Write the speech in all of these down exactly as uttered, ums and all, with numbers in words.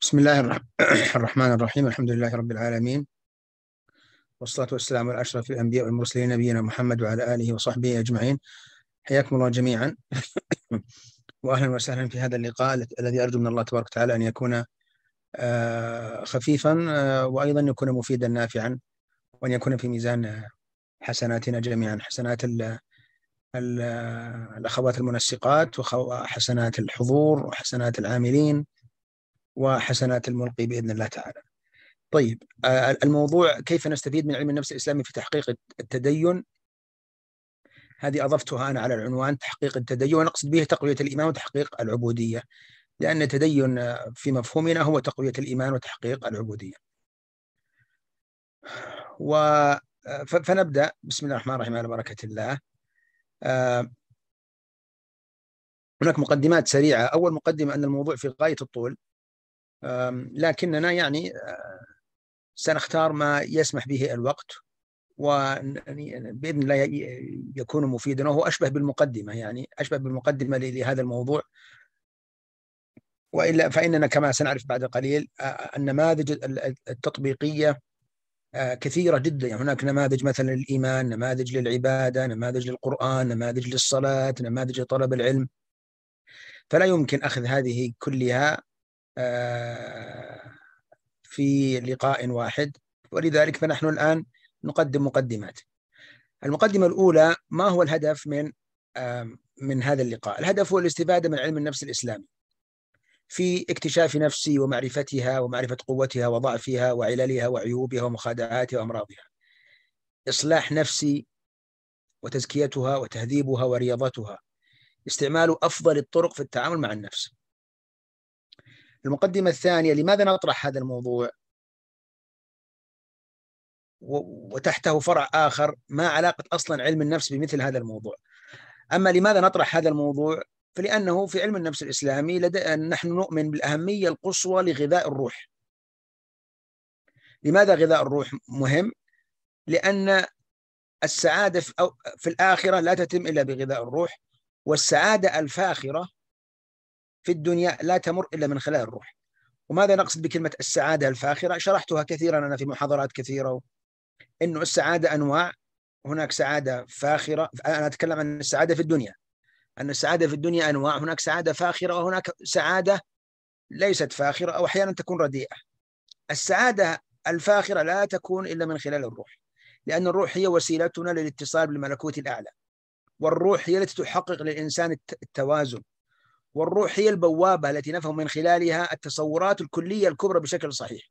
بسم الله الرح- الرحمن الرحيم. الحمد لله رب العالمين، والصلاة والسلام على أشرف الأنبياء والمرسلين نبينا محمد وعلى آله وصحبه أجمعين. حياكم الله جميعا وأهلا وسهلا في هذا اللقاء الذي أرجو من الله تبارك وتعالى أن يكون آه، خفيفا آه، وأيضا يكون مفيدا نافعا، وأن يكون في ميزان حسناتنا جميعا، حسنات ال ال الأخوات المنسقات وحسنات الحضور وحسنات العاملين وحسنات الملقي بإذن الله تعالى. طيب، آه، الموضوع كيف نستفيد من علم النفس الإسلامي في تحقيق التدين. هذه أضفتها أنا على العنوان تحقيق التدين، ونقصد به تقوية الإيمان وتحقيق العبودية، لأن التدين في مفهومنا هو تقوية الإيمان وتحقيق العبودية. و فنبدأ بسم الله الرحمن الرحيم على بركة الله. هناك مقدمات سريعة. أول مقدمة أن الموضوع في غاية الطول، لكننا يعني سنختار ما يسمح به الوقت، وبإذن الله يكون مفيدا، وهو أشبه بالمقدمة، يعني أشبه بالمقدمة لهذا الموضوع. وإلا فإننا كما سنعرف بعد قليل النماذج التطبيقية كثيرة جدا. يعني هناك نماذج مثلا للإيمان، نماذج للعبادة، نماذج للقرآن، نماذج للصلاة، نماذج لطلب العلم، فلا يمكن أخذ هذه كلها في لقاء واحد، ولذلك فنحن الآن نقدم مقدمات. المقدمة الأولى: ما هو الهدف من من هذا اللقاء؟ الهدف هو الاستفادة من علم النفس الإسلامي في اكتشاف نفسي ومعرفتها ومعرفة قوتها وضعفها وعللها وعيوبها ومخادعاتها وأمراضها، إصلاح نفسي وتزكيتها وتهذيبها ورياضتها، استعمال أفضل الطرق في التعامل مع النفس. المقدمة الثانية: لماذا نطرح هذا الموضوع؟ وتحته فرع آخر: ما علاقة أصلا علم النفس بمثل هذا الموضوع؟ أما لماذا نطرح هذا الموضوع؟ فلأنه في علم النفس الإسلامي لدى نحن نؤمن بالأهمية القصوى لغذاء الروح. لماذا غذاء الروح مهم؟ لأن السعادة في الآخرة لا تتم إلا بغذاء الروح، والسعادة الفاخرة في الدنيا لا تمر إلا من خلال الروح. وماذا نقصد بكلمة السعادة الفاخرة؟ شرحتها كثيرا أنا في محاضرات كثيرة، إنه السعادة أنواع. هناك سعادة فاخرة، أنا أتكلم عن السعادة في الدنيا، أن السعادة في الدنيا أنواع، هناك سعادة فاخرة وهناك سعادة ليست فاخرة أو أحيانا تكون رديئة. السعادة الفاخرة لا تكون إلا من خلال الروح، لأن الروح هي وسيلتنا للاتصال بالملكوت الأعلى، والروح هي التي تحقق للإنسان التوازن، والروح هي البوابة التي نفهم من خلالها التصورات الكلية الكبرى بشكل صحيح.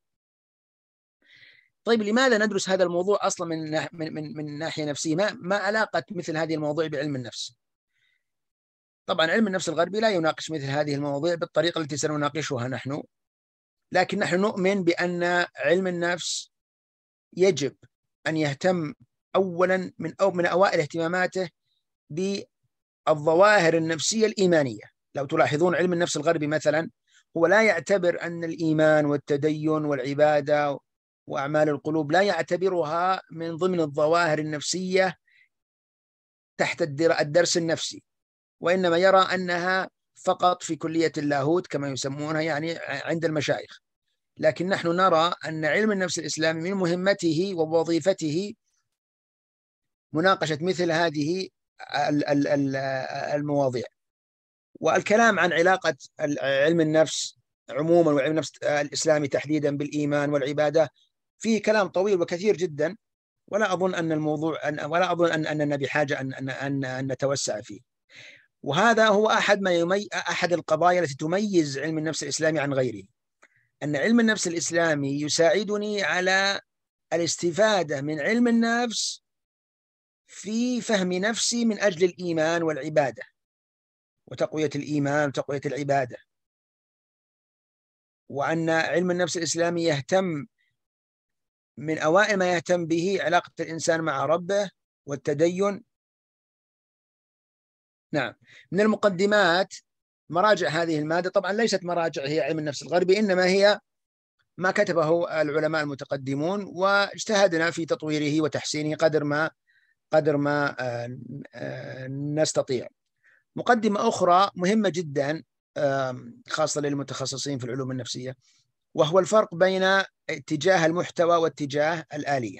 طيب، لماذا ندرس هذا الموضوع أصلا من من من, من ناحية نفسية؟ ما ما علاقة مثل هذه المواضيع بعلم النفس؟ طبعا علم النفس الغربي لا يناقش مثل هذه المواضيع بالطريقة التي سنناقشها نحن، لكن نحن نؤمن بأن علم النفس يجب أن يهتم أولا من أو من أوائل اهتماماته بالظواهر النفسية الإيمانية. لو تلاحظون علم النفس الغربي مثلا هو لا يعتبر أن الإيمان والتدين والعبادة وأعمال القلوب لا يعتبرها من ضمن الظواهر النفسية تحت الدرس النفسي، وإنما يرى أنها فقط في كلية اللاهوت كما يسمونها، يعني عند المشايخ. لكن نحن نرى أن علم النفس الإسلامي من مهمته ووظيفته مناقشة مثل هذه المواضيع، والكلام عن علاقة علم النفس عموما وعلم النفس الإسلامي تحديدا بالإيمان والعبادة فيه كلام طويل وكثير جدا، ولا أظن أن الموضوع أن ولا أظن أن أننا بحاجة أن أن أن, أن نتوسع فيه. وهذا هو أحد ما يمي أحد القضايا التي تميز علم النفس الإسلامي عن غيره، أن علم النفس الإسلامي يساعدني على الاستفادة من علم النفس في فهم نفسي من أجل الإيمان والعبادة وتقوية الإيمان وتقوية العبادة. وأن علم النفس الإسلامي يهتم من أوائل ما يهتم به علاقة الإنسان مع ربه والتدين. نعم، من المقدمات مراجع هذه المادة، طبعا ليست مراجع هي علم النفس الغربي، إنما هي ما كتبه العلماء المتقدمون، واجتهدنا في تطويره وتحسينه قدر ما قدر ما نستطيع. مقدمة أخرى مهمة جدا خاصة للمتخصصين في العلوم النفسية: وهو الفرق بين اتجاه المحتوى واتجاه الآلية.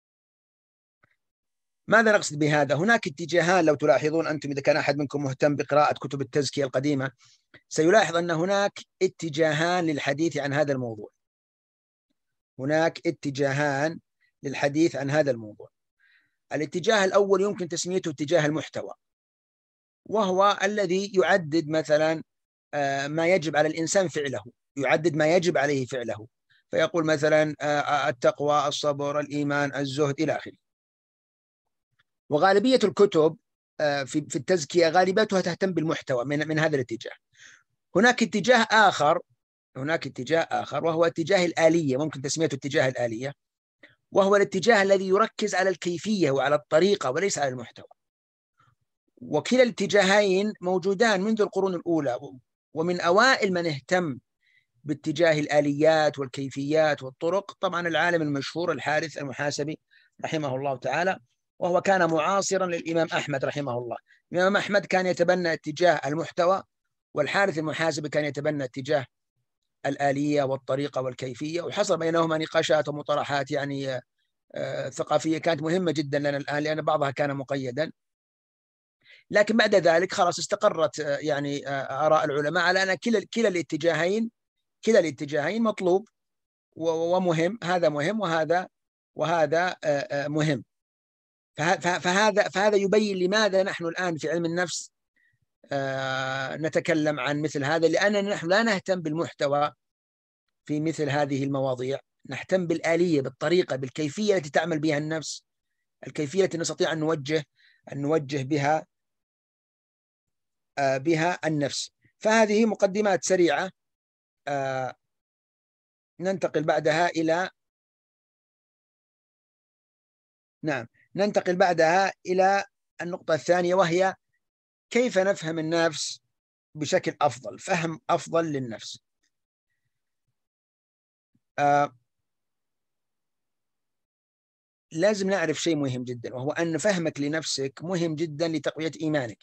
ماذا نقصد بهذا؟ هناك اتجاهان، لو تلاحظون أنتم إذا كان أحد منكم مهتم بقراءة كتب التزكية القديمة سيلاحظ أن هناك اتجاهان للحديث عن هذا الموضوع. هناك اتجاهان للحديث عن هذا الموضوع. الاتجاه الأول يمكن تسميته اتجاه المحتوى، وهو الذي يعدد مثلا ما يجب على الإنسان فعله، يعدد ما يجب عليه فعله، فيقول مثلا التقوى، الصبر، الإيمان، الزهد إلى آخره. وغالبية الكتب في في التزكية غالبيتها تهتم بالمحتوى من من هذا الاتجاه. هناك اتجاه آخر، هناك اتجاه آخر وهو اتجاه الآلية، ممكن تسميته اتجاه الآلية، وهو الاتجاه الذي يركز على الكيفية وعلى الطريقة وليس على المحتوى. وكلا الاتجاهين موجودان منذ القرون الأولى، ومن أوائل من اهتم باتجاه الآليات والكيفيات والطرق طبعا العالم المشهور الحارث المحاسبي رحمه الله تعالى، وهو كان معاصرا للإمام أحمد رحمه الله. الإمام أحمد كان يتبنى اتجاه المحتوى، والحارث المحاسبي كان يتبنى اتجاه الآلية والطريقة والكيفية، وحصل بينهما نقاشات ومطارحات يعني آه ثقافية كانت مهمة جدا لنا الآن، لأن بعضها كان مقيدا. لكن بعد ذلك خلاص استقرت آه يعني آه آراء العلماء على أن كلا كلا الاتجاهين كلا الاتجاهين مطلوب ومهم، هذا مهم وهذا وهذا آه مهم. فهذا فهذا يبين لماذا نحن الآن في علم النفس آه نتكلم عن مثل هذا، لأننا نحن لا نهتم بالمحتوى في مثل هذه المواضيع، نهتم بالآلية، بالطريقة، بالكيفية التي تعمل بها النفس، الكيفية التي نستطيع أن نوجه أن نوجه بها آه بها النفس. فهذه مقدمات سريعة، آه ننتقل بعدها إلى نعم ننتقل بعدها إلى النقطة الثانية، وهي كيف نفهم النفس بشكل أفضل، فهم أفضل للنفس. آه لازم نعرف شيء مهم جدا، وهو أن فهمك لنفسك مهم جدا لتقوية إيمانك.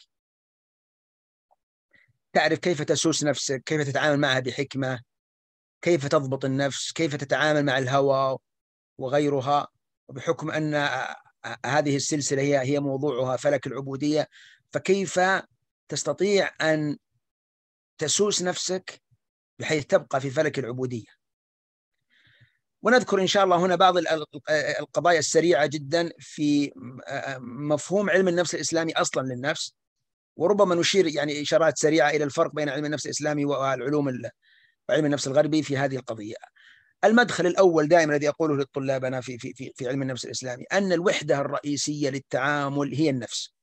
تعرف كيف تسوس نفسك، كيف تتعامل معها بحكمة، كيف تضبط النفس، كيف تتعامل مع الهوى وغيرها، وبحكم أن هذه السلسلة هي هي موضوعها فلك العبودية، فكيف تستطيع أن تسوس نفسك بحيث تبقى في فلك العبودية. ونذكر إن شاء الله هنا بعض القضايا السريعة جدا في مفهوم علم النفس الإسلامي أصلا للنفس، وربما نشير يعني إشارات سريعة إلى الفرق بين علم النفس الإسلامي والعلوم علم النفس الغربي في هذه القضية. المدخل الأول دائما الذي أقوله لطلابنا في في في في علم النفس الإسلامي أن الوحدة الرئيسية للتعامل هي النفس.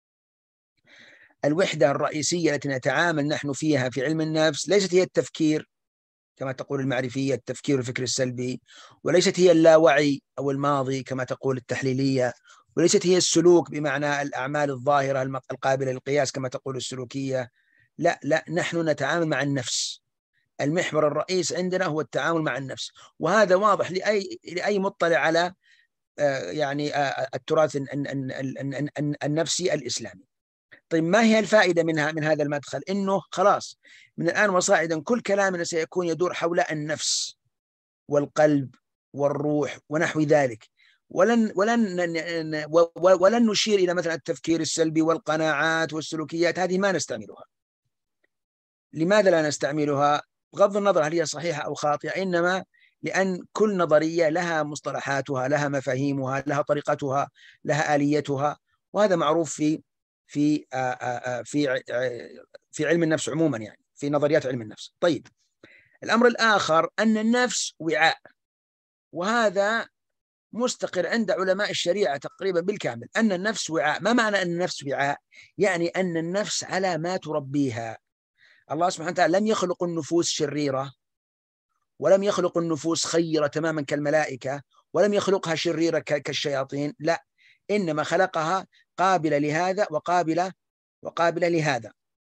الوحدة الرئيسية التي نتعامل نحن فيها في علم النفس ليست هي التفكير كما تقول المعرفية، التفكير والفكر السلبي، وليست هي اللاوعي أو الماضي كما تقول التحليلية، وليست هي السلوك بمعنى الأعمال الظاهرة القابلة للقياس كما تقول السلوكية. لا لا نحن نتعامل مع النفس. المحور الرئيس عندنا هو التعامل مع النفس، وهذا واضح لأي لأي مطلع على يعني التراث النفسي الإسلامي. طيب ما هي الفائدة منها من هذا المدخل؟ إنه خلاص من الآن وصاعدا كل كلامنا سيكون يدور حول النفس والقلب والروح ونحو ذلك، ولن ولن ولن نشير إلى مثلا التفكير السلبي والقناعات والسلوكيات، هذه ما نستعملها. لماذا لا نستعملها؟ بغض النظر هل هي صحيحة أو خاطئة، إنما لأن كل نظرية لها مصطلحاتها، لها مفاهيمها، لها طريقتها، لها آليتها، وهذا معروف في في في في علم النفس عموما، يعني في نظريات علم النفس. طيب الأمر الآخر أن النفس وعاء، وهذا مستقر عند علماء الشريعة تقريبا بالكامل، أن النفس وعاء. ما معنى أن النفس وعاء؟ يعني أن النفس على ما تربيها. الله سبحانه وتعالى لم يخلق النفوس شريرة، ولم يخلق النفوس خيرة تماما كالملائكة، ولم يخلقها شريرة كالشياطين، لا، إنما خلقها قابلة لهذا وقابلة وقابلة لهذا.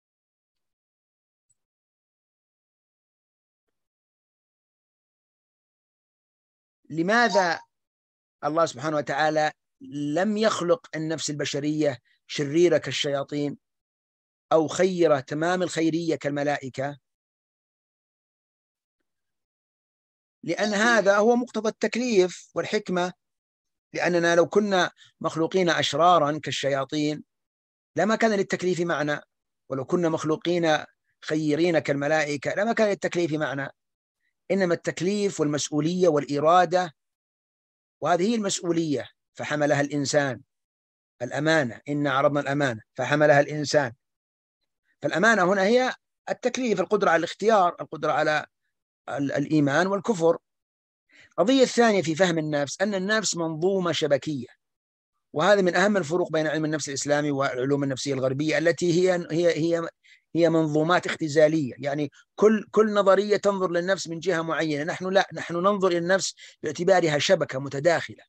لماذا الله سبحانه وتعالى لم يخلق النفس البشرية شريرة كالشياطين أو خيرة تمام الخيرية كالملائكة؟ لأن هذا هو مقتضى التكليف والحكمة، لأننا لو كنا مخلوقين أشرارا كالشياطين لما كان للتكليف معنى، ولو كنا مخلوقين خيرين كالملائكة لما كان للتكليف معنى. إنما التكليف والمسؤولية والإرادة، وهذه هي المسؤولية فحملها الإنسان. الأمانة، إنا عرضنا الأمانة فحملها الإنسان. فالأمانة هنا هي التكليف، القدرة على الاختيار، القدرة على الإيمان والكفر. القضية الثانية في فهم النفس أن النفس منظومة شبكية، وهذا من أهم الفروق بين علم النفس الإسلامي والعلوم النفسية الغربية التي هي هي هي هي منظومات اختزالية. يعني كل كل نظرية تنظر للنفس من جهة معينة، نحن لا، نحن ننظر إلى النفس باعتبارها شبكة متداخلة.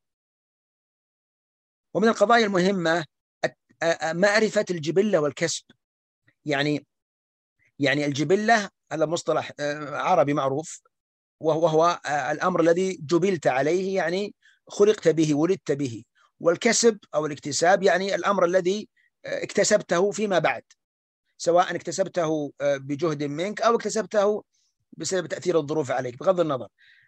ومن القضايا المهمة معرفة الجبلة والكسب. يعني يعني الجبلة هذا مصطلح عربي معروف، وهو الأمر الذي جبلت عليه، يعني خلقت به، ولدت به. والكسب أو الاكتساب يعني الأمر الذي اكتسبته فيما بعد، سواء اكتسبته بجهد منك أو اكتسبته بسبب تأثير الظروف عليك، بغض النظر.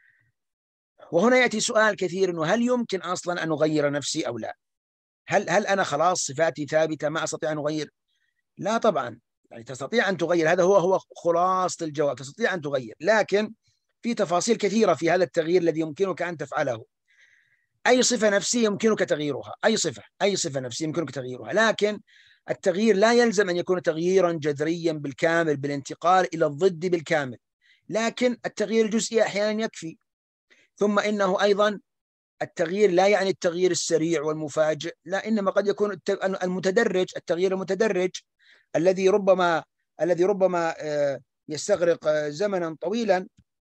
وهنا يأتي سؤال كثير، إنه هل يمكن أصلا أن أغير نفسي أو لا؟ هل هل أنا خلاص صفاتي ثابتة ما أستطيع أن أغير؟ لا طبعا، يعني تستطيع أن تغير، هذا هو هو خلاصة الجواب، تستطيع أن تغير، لكن في تفاصيل كثيرة في هذا التغيير الذي يمكنك أن تفعله. أي صفة نفسية يمكنك تغييرها، أي صفة أي صفة نفسية يمكنك تغييرها، لكن التغيير لا يلزم أن يكون تغييرا جذريا بالكامل بالانتقال إلى الضد بالكامل، لكن التغيير الجزئي أحيانا يكفي. ثم إنه أيضا التغيير لا يعني التغيير السريع والمفاجئ، لا، إنما قد يكون المتدرج، التغيير المتدرج الذي ربما الذي ربما يستغرق زمنا طويلا.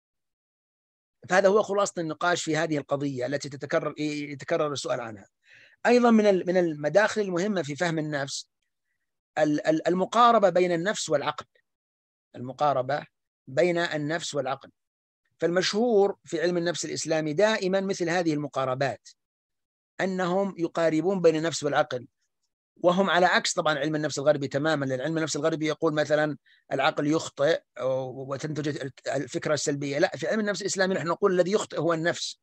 فهذا هو خلاصة النقاش في هذه القضية التي تتكرر يتكرر السؤال عنها. أيضا من من المداخل المهمة في فهم النفس المقاربة بين النفس والعقل، المقاربة بين النفس والعقل. فالمشهور في علم النفس الإسلامي دائما مثل هذه المقاربات، أنهم يقاربون بين النفس والعقل، وهم على عكس طبعا علم النفس الغربي تماما. لأن علم النفس الغربي يقول مثلا العقل يخطئ وتنتج الفكرة السلبية. لا، في علم النفس الإسلامي نحن نقول الذي يخطئ هو النفس،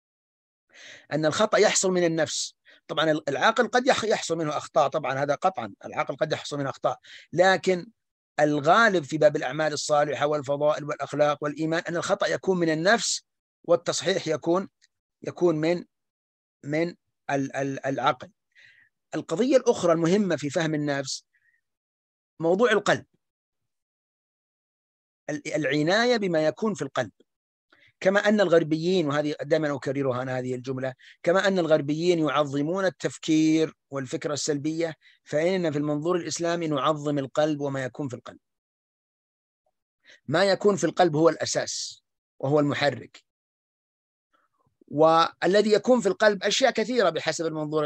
أن الخطأ يحصل من النفس. طبعا العقل قد يحصل منه أخطاء، طبعا هذا قطعا، العقل قد يحصل منه أخطاء، لكن الغالب في باب الأعمال الصالحة والفضائل والأخلاق والإيمان أن الخطأ يكون من النفس، والتصحيح يكون يكون من من العقل. القضية الأخرى المهمة في فهم النفس موضوع القلب، العناية بما يكون في القلب. كما أن الغربيين، وهذه دائما أكررها أنا هذه الجملة، كما أن الغربيين يعظمون التفكير والفكرة السلبية، فإننا في المنظور الإسلامي نعظم القلب وما يكون في القلب. ما يكون في القلب هو الأساس وهو المحرك، والذي يكون في القلب أشياء كثيرة بحسب المنظور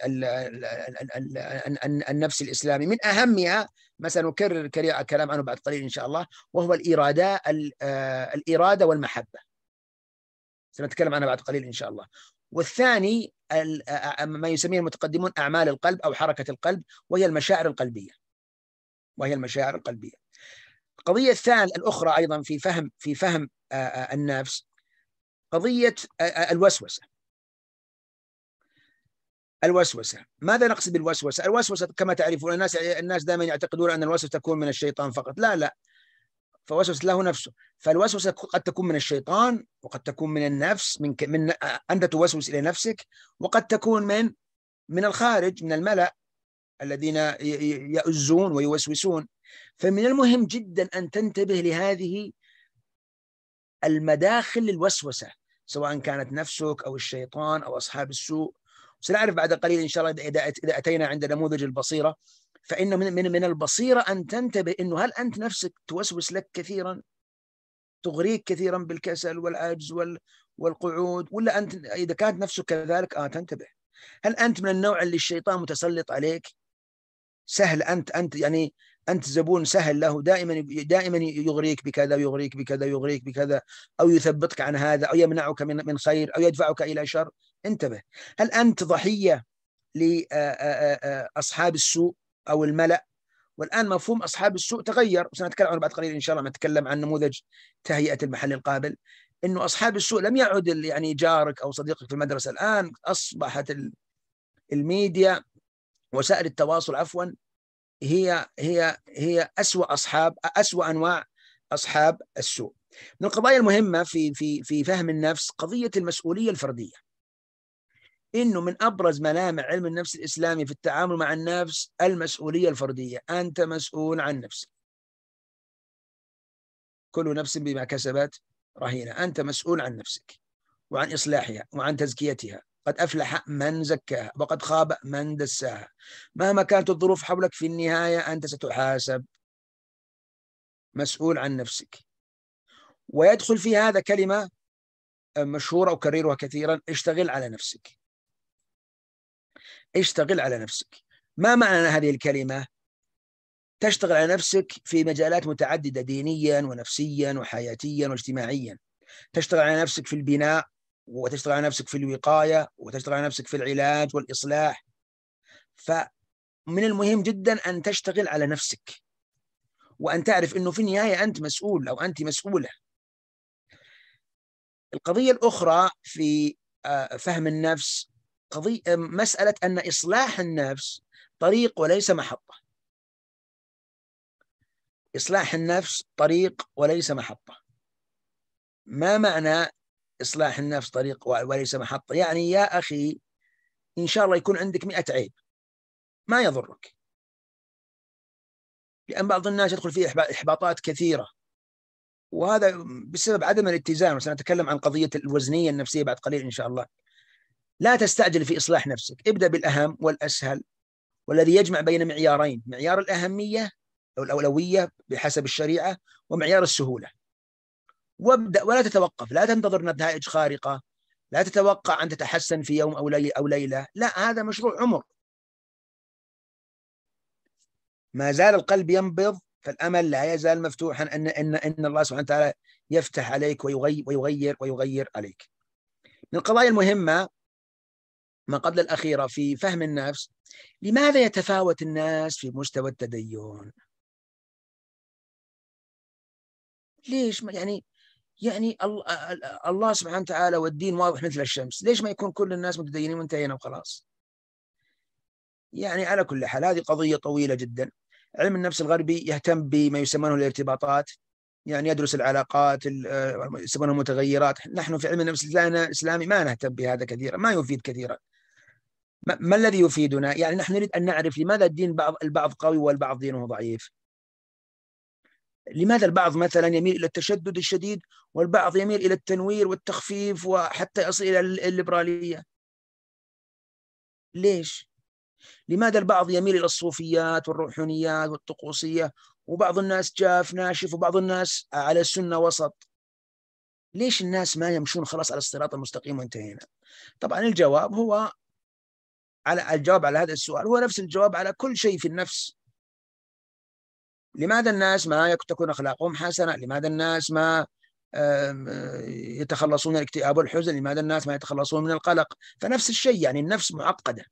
النفسي الإسلامي. من أهمها مثلا نكرر كلام عنه بعد قليل إن شاء الله، وهو الإرادة الإرادة والمحبة، سنتكلم عنها بعد قليل إن شاء الله. والثاني ما يسميه المتقدمون أعمال القلب أو حركة القلب، وهي المشاعر القلبية وهي المشاعر القلبية. القضية الثانية الأخرى أيضا في فهم في فهم النفس قضية الوسوسة. الوسوسة، ماذا نقصد بالوسوسة؟ الوسوسة كما تعرفون، الناس الناس دائما يعتقدون أن الوسوسة تكون من الشيطان فقط. لا لا، فوسوسة له نفسه. فالوسوسة قد تكون من الشيطان، وقد تكون من النفس، من من أنت توسوس إلى نفسك، وقد تكون من من الخارج، من الملأ الذين يؤزون ويوسوسون. فمن المهم جدا أن تنتبه لهذه المداخل للوسوسة، سواء كانت نفسك أو الشيطان أو أصحاب السوء. سنعرف بعد قليل إن شاء الله إذا إذا أتينا عند نموذج البصيرة، فإن من من من البصيرة أن تنتبه إنه هل أنت نفسك توسوس لك كثيرا، تغريك كثيرا بالكسل والعجز والقعود، ولا أنت إذا كانت نفسك كذلك آه تنتبه. هل أنت من النوع اللي الشيطان متسلط عليك، سهل أنت أنت يعني أنت زبون سهل له، دائما دائما يغريك بكذا ويغريك بكذا ويغريك بكذا، أو يثبطك عن هذا، أو يمنعك من من خير، أو يدفعك إلى شر؟ انتبه. هل أنت ضحية لأصحاب السوء أو الملأ؟ والآن مفهوم أصحاب السوء تغير، وسنتكلم عنه بعد قليل إن شاء الله، نتكلم عن نموذج تهيئة المحل القابل. إنه أصحاب السوء لم يعد يعني جارك أو صديقك في المدرسة، الآن أصبحت الميديا وسائل التواصل عفوا هي هي هي أسوأ أصحاب أسوأ أنواع أصحاب السوء. من القضايا المهمة في في في فهم النفس قضية المسؤولية الفردية، إنه من أبرز ملامح علم النفس الإسلامي في التعامل مع النفس المسؤولية الفردية. أنت مسؤول عن نفسك، كل نفس بما كسبت رهينة. أنت مسؤول عن نفسك وعن إصلاحها وعن تزكيتها. قد أفلح من زكاها وقد خاب من دساها. مهما كانت الظروف حولك في النهاية أنت ستحاسب. مسؤول عن نفسك. ويدخل في هذا كلمة مشهورة أكررها كثيرا: اشتغل على نفسك. اشتغل على نفسك. ما معنى هذه الكلمة؟ تشتغل على نفسك في مجالات متعددة، دينيا ونفسيا وحياتيا واجتماعيا. تشتغل على نفسك في البناء، وتشتغل على نفسك في الوقاية، وتشتغل على نفسك في العلاج والإصلاح. فمن المهم جدا أن تشتغل على نفسك، وأن تعرف أنه في النهاية أنت مسؤول أو أنت مسؤولة. القضية الأخرى في فهم النفس قضية مسألة أن إصلاح النفس طريق وليس محطة. إصلاح النفس طريق وليس محطة. ما معنى إصلاح النفس طريق وليس محطة؟ يعني يا أخي إن شاء الله يكون عندك مئة عيب ما يضرك، لأن بعض الناس يدخل فيه إحباطات كثيرة، وهذا بسبب عدم الاتزان. وسنتكلم عن قضية الوزنية النفسية بعد قليل إن شاء الله. لا تستعجل في إصلاح نفسك، ابدأ بالأهم والأسهل والذي يجمع بين معيارين: معيار الأهمية أو الأولوية بحسب الشريعة، ومعيار السهولة. وابدأ ولا تتوقف، لا تنتظر نتائج خارقة، لا تتوقع أن تتحسن في يوم أو ليلة أو ليلة، لا، هذا مشروع عمر. ما زال القلب ينبض، فالأمل لا يزال مفتوحا أن أن أن الله سبحانه وتعالى يفتح عليك ويغير ويغير ويغير عليك. من القضايا المهمة ما قبل الأخيرة في فهم النفس: لماذا يتفاوت الناس في مستوى التدين؟ ليش يعني يعني الله سبحانه وتعالى والدين واضح مثل الشمس، ليش ما يكون كل الناس متدينين وانتهينا وخلاص؟ يعني على كل حال هذه قضية طويلة جدا. علم النفس الغربي يهتم بما يسمونه الارتباطات، يعني يدرس العلاقات يسمونها المتغيرات. نحن في علم النفس الإسلامي ما نهتم بهذا كثيرا، ما يفيد كثيرا. ما, ما الذي يفيدنا؟ يعني نحن نريد أن نعرف لماذا الدين بعض البعض قوي والبعض دينه ضعيف. لماذا البعض مثلا يميل إلى التشدد الشديد والبعض يميل إلى التنوير والتخفيف وحتى يصل إلى الليبرالية؟ ليش؟ لماذا البعض يميل إلى الصوفيات والروحانيات والطقوسية، وبعض الناس جاف ناشف، وبعض الناس على السنة وسط؟ ليش الناس ما يمشون خلاص على الصراط المستقيم وانتهينا؟ طبعا الجواب هو على الجواب على هذا السؤال هو نفس الجواب على كل شيء في النفس. لماذا الناس ما تكون أخلاقهم حسنة؟ لماذا الناس ما يتخلصون من الاكتئاب والحزن؟ لماذا الناس ما يتخلصون من القلق؟ فنفس الشيء، يعني النفس معقدة.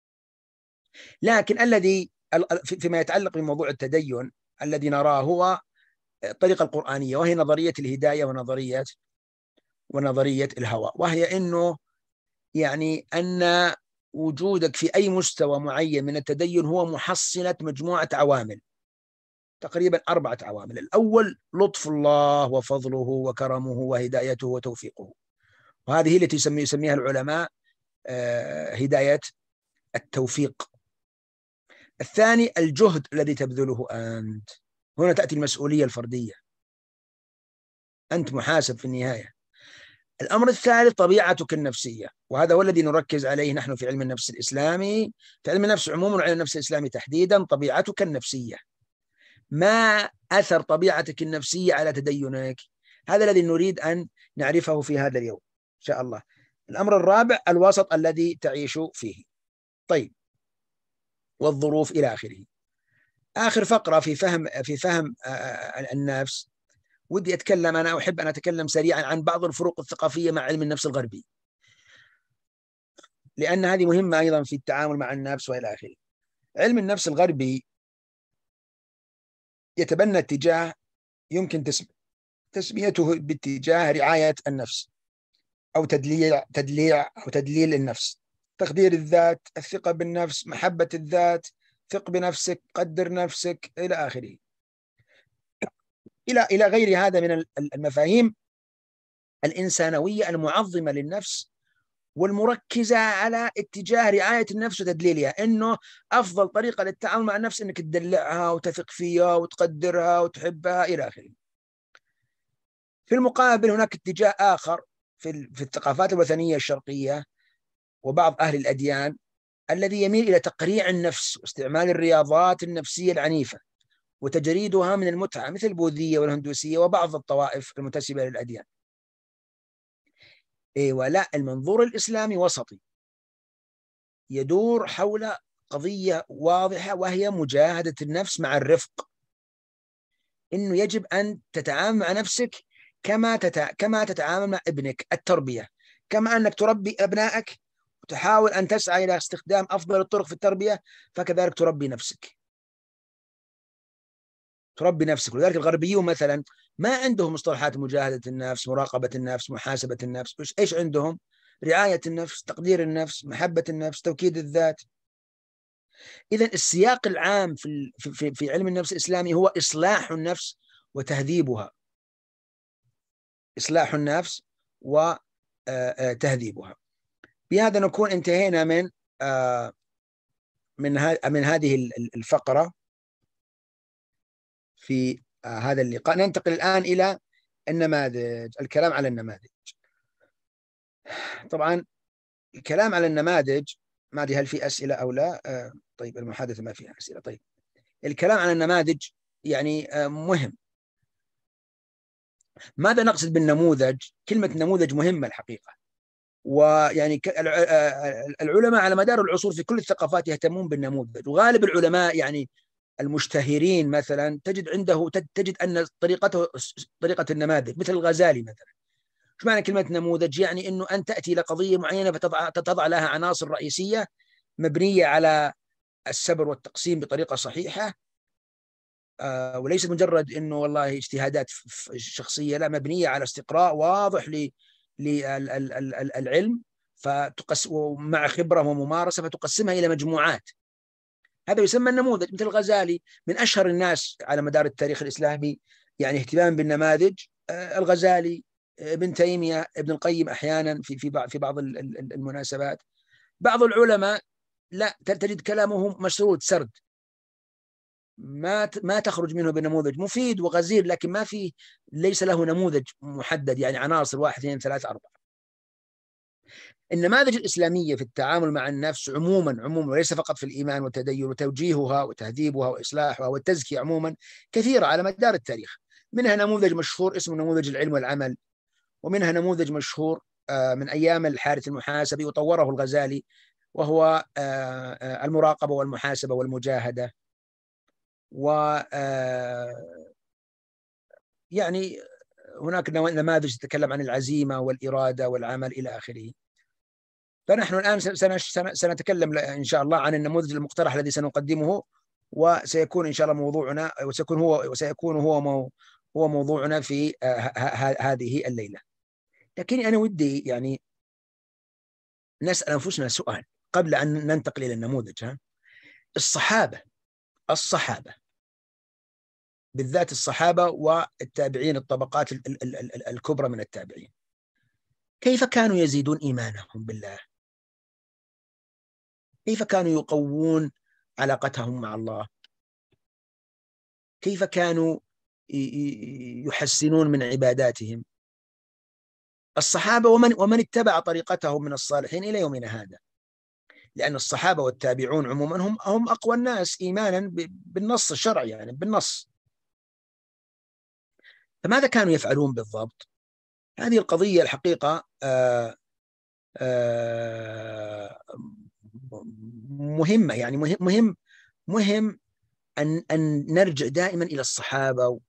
لكن الذي فيما يتعلق بموضوع التدين الذي نراه هو الطريقة القرآنية، وهي نظرية الهداية ونظرية ونظرية الهوى، وهي أنه يعني أن وجودك في أي مستوى معين من التدين هو محصلة مجموعة عوامل، تقريبا أربعة عوامل. الأول لطف الله وفضله وكرمه وهدايته وتوفيقه، وهذه هي التي يسميها العلماء هداية التوفيق. الثاني الجهد الذي تبذله أنت، هنا تأتي المسؤولية الفردية، أنت محاسب في النهاية. الأمر الثالث طبيعتك النفسية، وهذا هو الذي نركز عليه نحن في علم النفس الإسلامي، في علم النفس عموما وعلم النفس الإسلامي تحديدا. طبيعتك النفسية، ما أثر طبيعتك النفسية على تدينك؟ هذا الذي نريد أن نعرفه في هذا اليوم إن شاء الله. الأمر الرابع الوسط الذي تعيش فيه. طيب، والظروف إلى آخره. آخر فقرة في فهم في فهم النفس، ودي أتكلم، أنا أحب أن أتكلم سريعا عن بعض الفروق الثقافية مع علم النفس الغربي، لأن هذه مهمة أيضا في التعامل مع النفس وإلى آخره. علم النفس الغربي يتبنى اتجاه يمكن تسميته باتجاه رعاية النفس أو تدليع تدليع أو تدليل النفس، تقدير الذات، الثقة بالنفس، محبة الذات، ثق بنفسك، قدر نفسك، إلى آخره، إلى إلى غير هذا من المفاهيم الإنسانوية المعظمة للنفس والمركزة على اتجاه رعاية النفس وتدليلها، إنه أفضل طريقة للتعامل مع النفس إنك تدلعها وتثق فيها وتقدرها وتحبها إلى آخره. في المقابل هناك اتجاه آخر في في الثقافات الوثنية الشرقية وبعض أهل الأديان الذي يميل إلى تقريع النفس واستعمال الرياضات النفسية العنيفة وتجريدها من المتعة، مثل البوذية والهندوسية وبعض الطوائف المنتسبة للأديان. إيه ولا المنظور الإسلامي وسطي، يدور حول قضية واضحة وهي مجاهدة النفس مع الرفق، إنه يجب أن تتعامل مع نفسك كما تتع... كما تتعامل مع ابنك، التربية، كما أنك تربي أبنائك وتحاول أن تسعى إلى استخدام أفضل الطرق في التربية، فكذلك تربي نفسك تربي نفسك. ولذلك الغربيون مثلا ما عندهم مصطلحات مجاهدة النفس، مراقبة النفس، محاسبة النفس، إيش عندهم؟ رعاية النفس، تقدير النفس، محبة النفس، توكيد الذات. إذا السياق العام في في في علم النفس الإسلامي هو إصلاح النفس وتهذيبها، إصلاح النفس وتهذيبها. بهذا نكون انتهينا من من من هذه الفقرة في هذا اللقاء. ننتقل الآن إلى النماذج، الكلام على النماذج. طبعا الكلام على النماذج، ما أدري هل في أسئلة أو لا. طيب المحادثة ما فيها أسئلة. طيب الكلام على النماذج يعني مهم. ماذا نقصد بالنموذج؟ كلمة نموذج مهمة الحقيقة، ويعني العلماء على مدار العصور في كل الثقافات يهتمون بالنموذج، وغالب العلماء يعني المشتهرين مثلا تجد عنده تجد أن طريقته طريقة النماذج، مثل الغزالي مثلا. ايش معنى كلمة نموذج؟ يعني انه ان تاتي الى قضيه معينه فتضع تضع لها عناصر رئيسيه مبنيه على السبر والتقسيم بطريقه صحيحه، آه وليس مجرد انه والله اجتهادات شخصيه، لا، مبنيه على استقراء واضح للعلم، فتقس مع خبره وممارسه فتقسمها الى مجموعات. هذا يسمى النموذج. مثل الغزالي من اشهر الناس على مدار التاريخ الاسلامي يعني اهتمام بالنماذج، آه الغزالي، ابن تيمية، ابن القيم أحيانا في في بعض في بعض المناسبات. بعض العلماء لا، تجد كلامهم مسرود سرد، ما ما تخرج منه بنموذج مفيد وغزير، لكن ما في ليس له نموذج محدد، يعني عناصر واحد اثنين ثلاثة أربعة. النماذج الإسلامية في التعامل مع النفس عموما عموما وليس فقط في الإيمان والتدين، وتوجيهها وتهذيبها وإصلاحها والتزكية عموما كثيرة على مدار التاريخ. منها نموذج مشهور اسمه نموذج العلم والعمل، ومنها نموذج مشهور من أيام الحارث المحاسبي وطوره الغزالي، وهو المراقبة والمحاسبة والمجاهدة. و يعني هناك نماذج تتكلم عن العزيمة والإرادة والعمل إلى آخره. فنحن الآن سنتكلم إن شاء الله عن النموذج المقترح الذي سنقدمه، وسيكون إن شاء الله موضوعنا وسيكون هو وسيكون هو مو هو موضوعنا في هذه الليلة. لكن أنا ودي يعني نسأل أنفسنا سؤال قبل أن ننتقل إلى النموذج. ها؟ الصحابة الصحابة بالذات الصحابة والتابعين، الطبقات الكبرى من التابعين، كيف كانوا يزيدون إيمانهم بالله؟ كيف كانوا يقوون علاقتهم مع الله؟ كيف كانوا يحسنون من عباداتهم؟ الصحابة ومن ومن اتبع طريقتهم من الصالحين إلى يومنا هذا، لأن الصحابة والتابعون عموما هم هم أقوى الناس إيمانا بالنص الشرعي، يعني بالنص. فماذا كانوا يفعلون بالضبط؟ هذه القضية الحقيقة آآ آآ مهمة، يعني مهم مهم مهم أن أن نرجع دائما إلى الصحابة.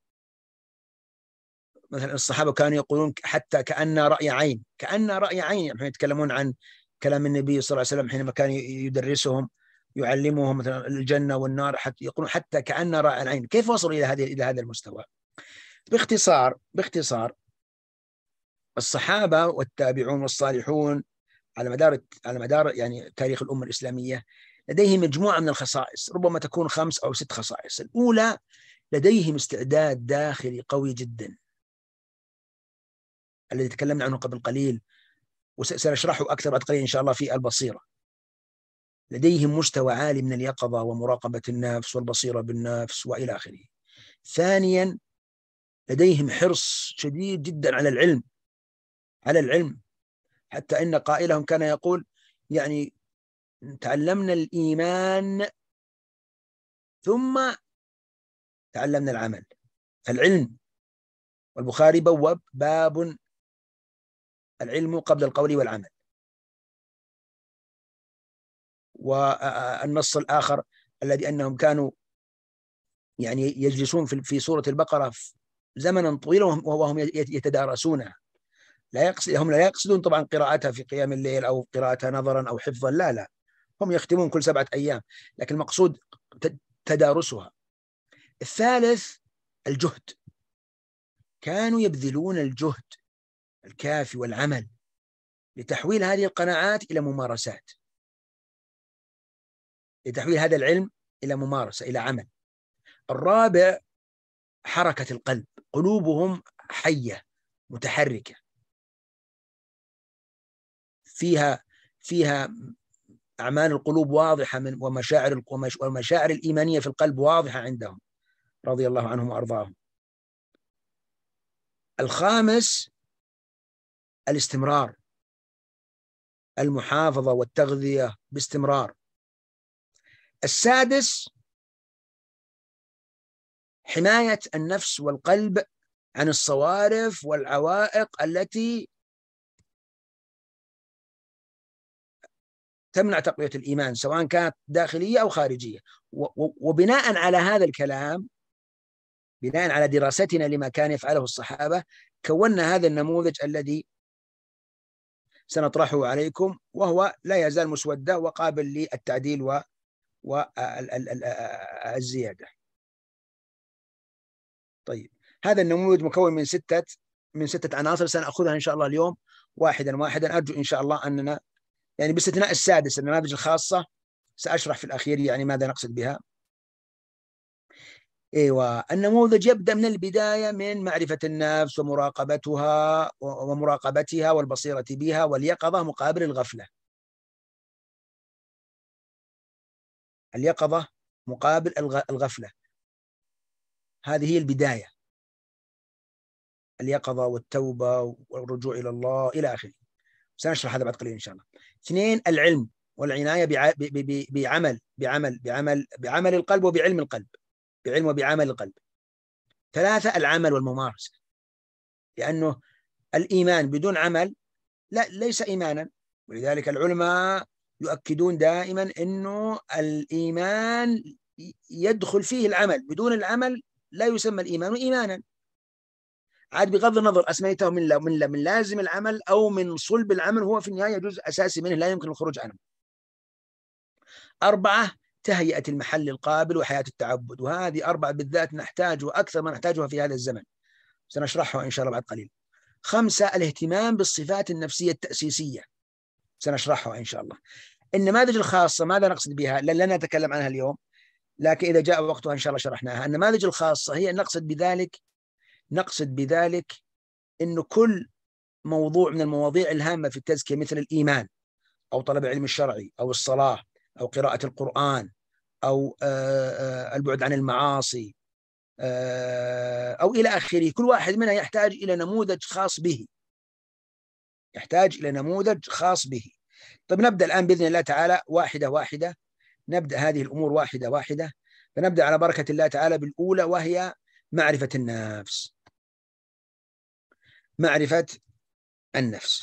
مثلا الصحابة كانوا يقولون حتى كأن رأي عين، كأن رأي عين، يعني يتكلمون عن كلام النبي صلى الله عليه وسلم حينما كان يدرسهم يعلمهم مثلا الجنة والنار، حتى يقولون حتى كأن رأي العين. كيف وصلوا إلى هذه إلى هذا المستوى؟ باختصار باختصار الصحابة والتابعون والصالحون على مدار على مدار يعني تاريخ الأمة الإسلامية لديهم مجموعة من الخصائص، ربما تكون خمس أو ست خصائص. الأولى، لديهم استعداد داخلي قوي جدا الذي تكلمنا عنه قبل قليل وسنشرحه أكثر بعد قليل إن شاء الله في البصيرة. لديهم مستوى عالي من اليقظة ومراقبة النفس والبصيرة بالنفس وإلى آخره. ثانيا، لديهم حرص شديد جدا على العلم على العلم حتى إن قائلهم كان يقول يعني تعلمنا الإيمان ثم تعلمنا العمل، العلم. والبخاري بوب باب العلم قبل القول والعمل. والنص الآخر الذي أنهم كانوا يعني يجلسون في سورة البقرة زمنا طويلا وهم يتدارسونها، لا يقصد هم لا يقصدون طبعا قراءتها في قيام الليل أو قراءتها نظرا أو حفظا، لا لا، هم يختمون كل سبعة أيام، لكن المقصود تدارسها. الثالث، الجهد، كانوا يبذلون الجهد الكافي والعمل لتحويل هذه القناعات إلى ممارسات، لتحويل هذا العلم إلى ممارسة، إلى عمل. الرابع، حركة القلب، قلوبهم حية متحركة، فيها فيها أعمال القلوب واضحة من ومشاعر والمشاعر الإيمانية في القلب واضحة عندهم رضي الله عنهم وأرضاهم. الخامس، الاستمرار، المحافظة والتغذية باستمرار. السادس، حماية النفس والقلب عن الصوارف والعوائق التي تمنع تقوية الإيمان سواء كانت داخلية أو خارجية. وبناء على هذا الكلام، بناء على دراستنا لما كان يفعله الصحابة، كونا هذا النموذج الذي سنطرحه عليكم، وهو لا يزال مسودة وقابل للتعديل والزيادة. طيب، هذا النموذج مكون من ستة من ستة عناصر سنأخذها إن شاء الله اليوم واحدا واحدا. أرجو إن شاء الله أننا يعني باستثناء السادس النماذج الخاصة سأشرح في الأخير يعني ماذا نقصد بها. ايوه، النموذج يبدأ من البداية من معرفة النفس ومراقبتها ومراقبتها والبصيرة بها واليقظة مقابل الغفلة. اليقظة مقابل الغفلة، هذه هي البداية، اليقظة والتوبة والرجوع إلى الله إلى آخره. سنشرح هذا بعد قليل إن شاء الله. اثنين، العلم والعناية بعمل بعمل بعمل بعمل القلب وبعلم القلب، بعلم وبعمل القلب. ثلاثة، العمل والممارسة، لأنه الإيمان بدون عمل لا ليس إيمانا، ولذلك العلماء يؤكدون دائما أنه الإيمان يدخل فيه العمل، بدون العمل لا يسمى الإيمان إيمانا. عاد بغض النظر أسميته من من من لازم العمل أو من صلب العمل، هو في النهاية جزء أساسي منه لا يمكن الخروج عنه. أربعة، تهيئة المحل القابل وحياة التعبد، وهذه أربعة بالذات نحتاجها أكثر ما نحتاجها في هذا الزمن، سنشرحها إن شاء الله بعد قليل. خمسة، الاهتمام بالصفات النفسية التأسيسية، سنشرحها إن شاء الله. النماذج الخاصة ماذا نقصد بها؟ لن نتكلم عنها اليوم، لكن إذا جاء وقتها إن شاء الله شرحناها. النماذج الخاصة هي نقصد بذلك نقصد بذلك إنه كل موضوع من المواضيع الهامة في التزكية مثل الإيمان أو طلب العلم الشرعي أو الصلاة أو قراءة القرآن أو البعد عن المعاصي أو إلى آخره، كل واحد منها يحتاج إلى نموذج خاص به، يحتاج إلى نموذج خاص به. طيب، نبدأ الآن بإذن الله تعالى واحدة واحدة، نبدأ هذه الأمور واحدة واحدة. فنبدأ على بركة الله تعالى بالأولى، وهي معرفة النفس. معرفة النفس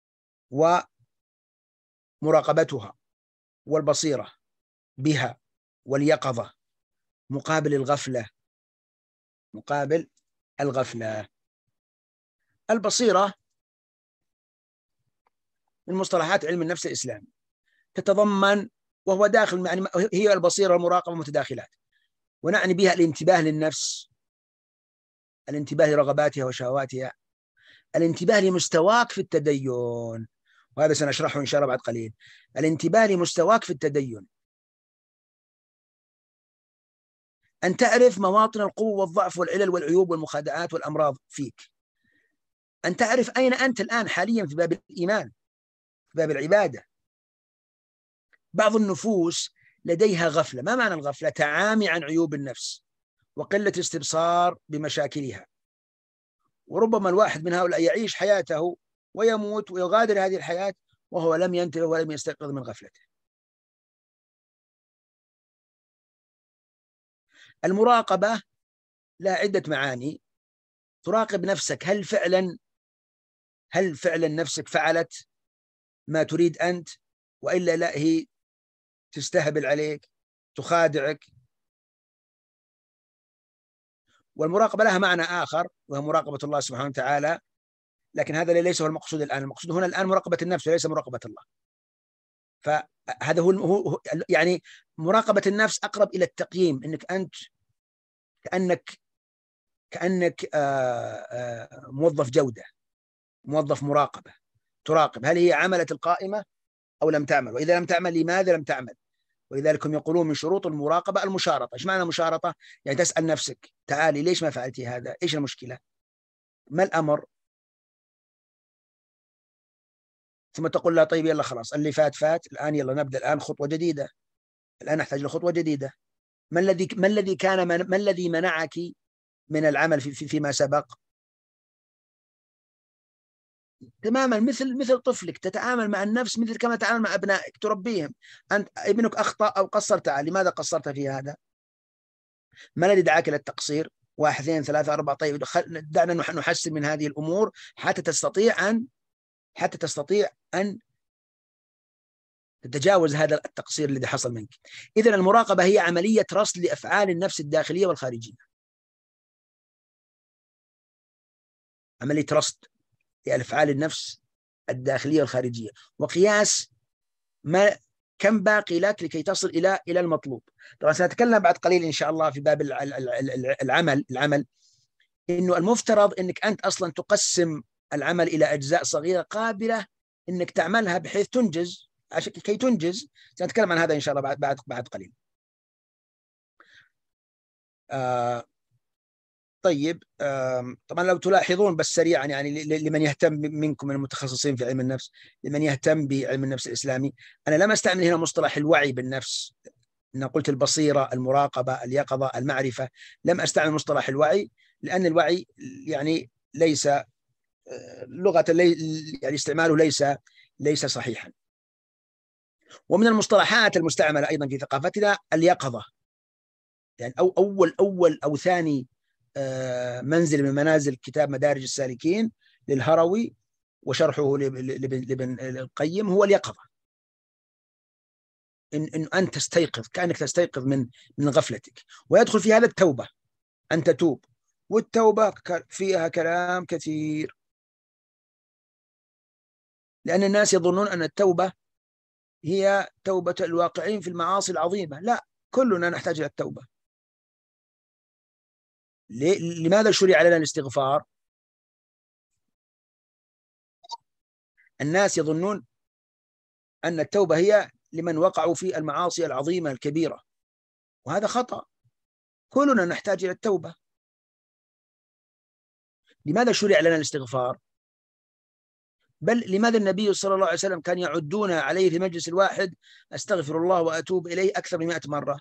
ومراقبتها والبصيرة بها واليقظة مقابل الغفلة مقابل الغفلة. البصيرة من مصطلحات علم النفس الإسلامي، تتضمن وهو داخل يعني هي البصيرة والمراقبة متداخلات، ونعني بها الانتباه للنفس الانتباه لرغباتها وشهواتها، الانتباه لمستواك في التدين، وهذا سنشرحه إن شاء الله بعد قليل. الانتباه لمستواك في التدين، أن تعرف مواطن القوة والضعف والعلل والعيوب والمخادعات والأمراض فيك، أن تعرف أين أنت الآن حاليا في باب الإيمان، في باب العبادة. بعض النفوس لديها غفلة. ما معنى الغفلة؟ تعامي عن عيوب النفس وقلة استبصار بمشاكلها. وربما الواحد من هؤلاء يعيش حياته ويموت ويغادر هذه الحياة وهو لم ينتبه ولم يستيقظ من غفلته. المراقبة لها عدة معاني. تراقب نفسك، هل فعلا هل فعلا نفسك فعلت ما تريد أنت، وإلا لا هي تستهبل عليك، تخادعك. والمراقبة لها معنى آخر وهو مراقبة الله سبحانه وتعالى، لكن هذا ليس هو المقصود الآن. المقصود هنا الآن مراقبة النفس وليس مراقبة الله. فهذا هو, هو يعني مراقبة النفس أقرب إلى التقييم، إنك أنت كأنك كأنك آآ آآ موظف جودة، موظف مراقبة، تراقب هل هي عملت القائمة أو لم تعمل، وإذا لم تعمل لماذا لم تعمل. ولذلك هم يقولون من شروط المراقبة المشارطة. إيش معنى مشارطة؟ يعني تسأل نفسك تعالي ليش ما فعلتي هذا؟ إيش المشكلة؟ ما الأمر؟ ثم تقول لا طيب يلا خلاص اللي فات فات، الآن يلا نبدأ الآن خطوة جديدة، الآن نحتاج لخطوة جديدة. ما الذي ما الذي كان من... ما الذي منعك من العمل في... في... فيما سبق؟ تماما مثل مثل طفلك، تتعامل مع النفس مثل كما تتعامل مع أبنائك، تربيهم. أنت ابنك أخطأ أو قصر، تعال لماذا قصرت في هذا؟ ما الذي دعاك إلى التقصير؟ واحد اثنين ثلاثة أربعة، طيب دعنا نحسن من هذه الأمور حتى تستطيع أن حتى تستطيع أن تتجاوز هذا التقصير الذي حصل منك. إذن المراقبة هي عملية رصد لأفعال النفس الداخلية والخارجية، عملية رصد لأفعال النفس الداخلية والخارجية، وقياس ما كم باقي لك لكي تصل إلى إلى المطلوب. طبعا سنتكلم بعد قليل إن شاء الله في باب العمل العمل إنه المفترض إنك أنت أصلا تقسم العمل إلى أجزاء صغيرة قابلة إنك تعملها بحيث تنجز، عشان كي تنجز. سنتكلم عن هذا إن شاء الله بعد بعد بعد قليل. آه طيب آه طبعا لو تلاحظون بس سريعا، يعني لمن يهتم منكم من المتخصصين في علم النفس، لمن يهتم بعلم النفس الإسلامي، أنا لم أستعمل هنا مصطلح الوعي بالنفس. أنا قلت البصيرة، المراقبة، اليقظة، المعرفة. لم أستعمل مصطلح الوعي لأن الوعي يعني ليس لغة لي يعني استعماله ليس ليس صحيحا. ومن المصطلحات المستعملة أيضا في ثقافتنا اليقظة، يعني أو أول أول أو ثاني منزل من منازل كتاب مدارج السالكين للهروي وشرحه لابن القيم هو اليقظة. إن, إن أن تستيقظ، كأنك تستيقظ من من غفلتك. ويدخل في هذا التوبة، أن تتوب. والتوبة فيها كلام كثير، لأن الناس يظنون أن التوبة هي توبة الواقعين في المعاصي العظيمة. لا، كلنا نحتاج إلى التوبة. لماذا شرع لنا الاستغفار؟ الناس يظنون أن التوبة هي لمن وقعوا في المعاصي العظيمة الكبيرة، وهذا خطأ. كلنا نحتاج إلى التوبة. لماذا شرع لنا الاستغفار؟ بل لماذا النبي صلى الله عليه وسلم كان يعدون عليه في مجلس الواحد أستغفر الله وأتوب إليه أكثر من مئة مرة؟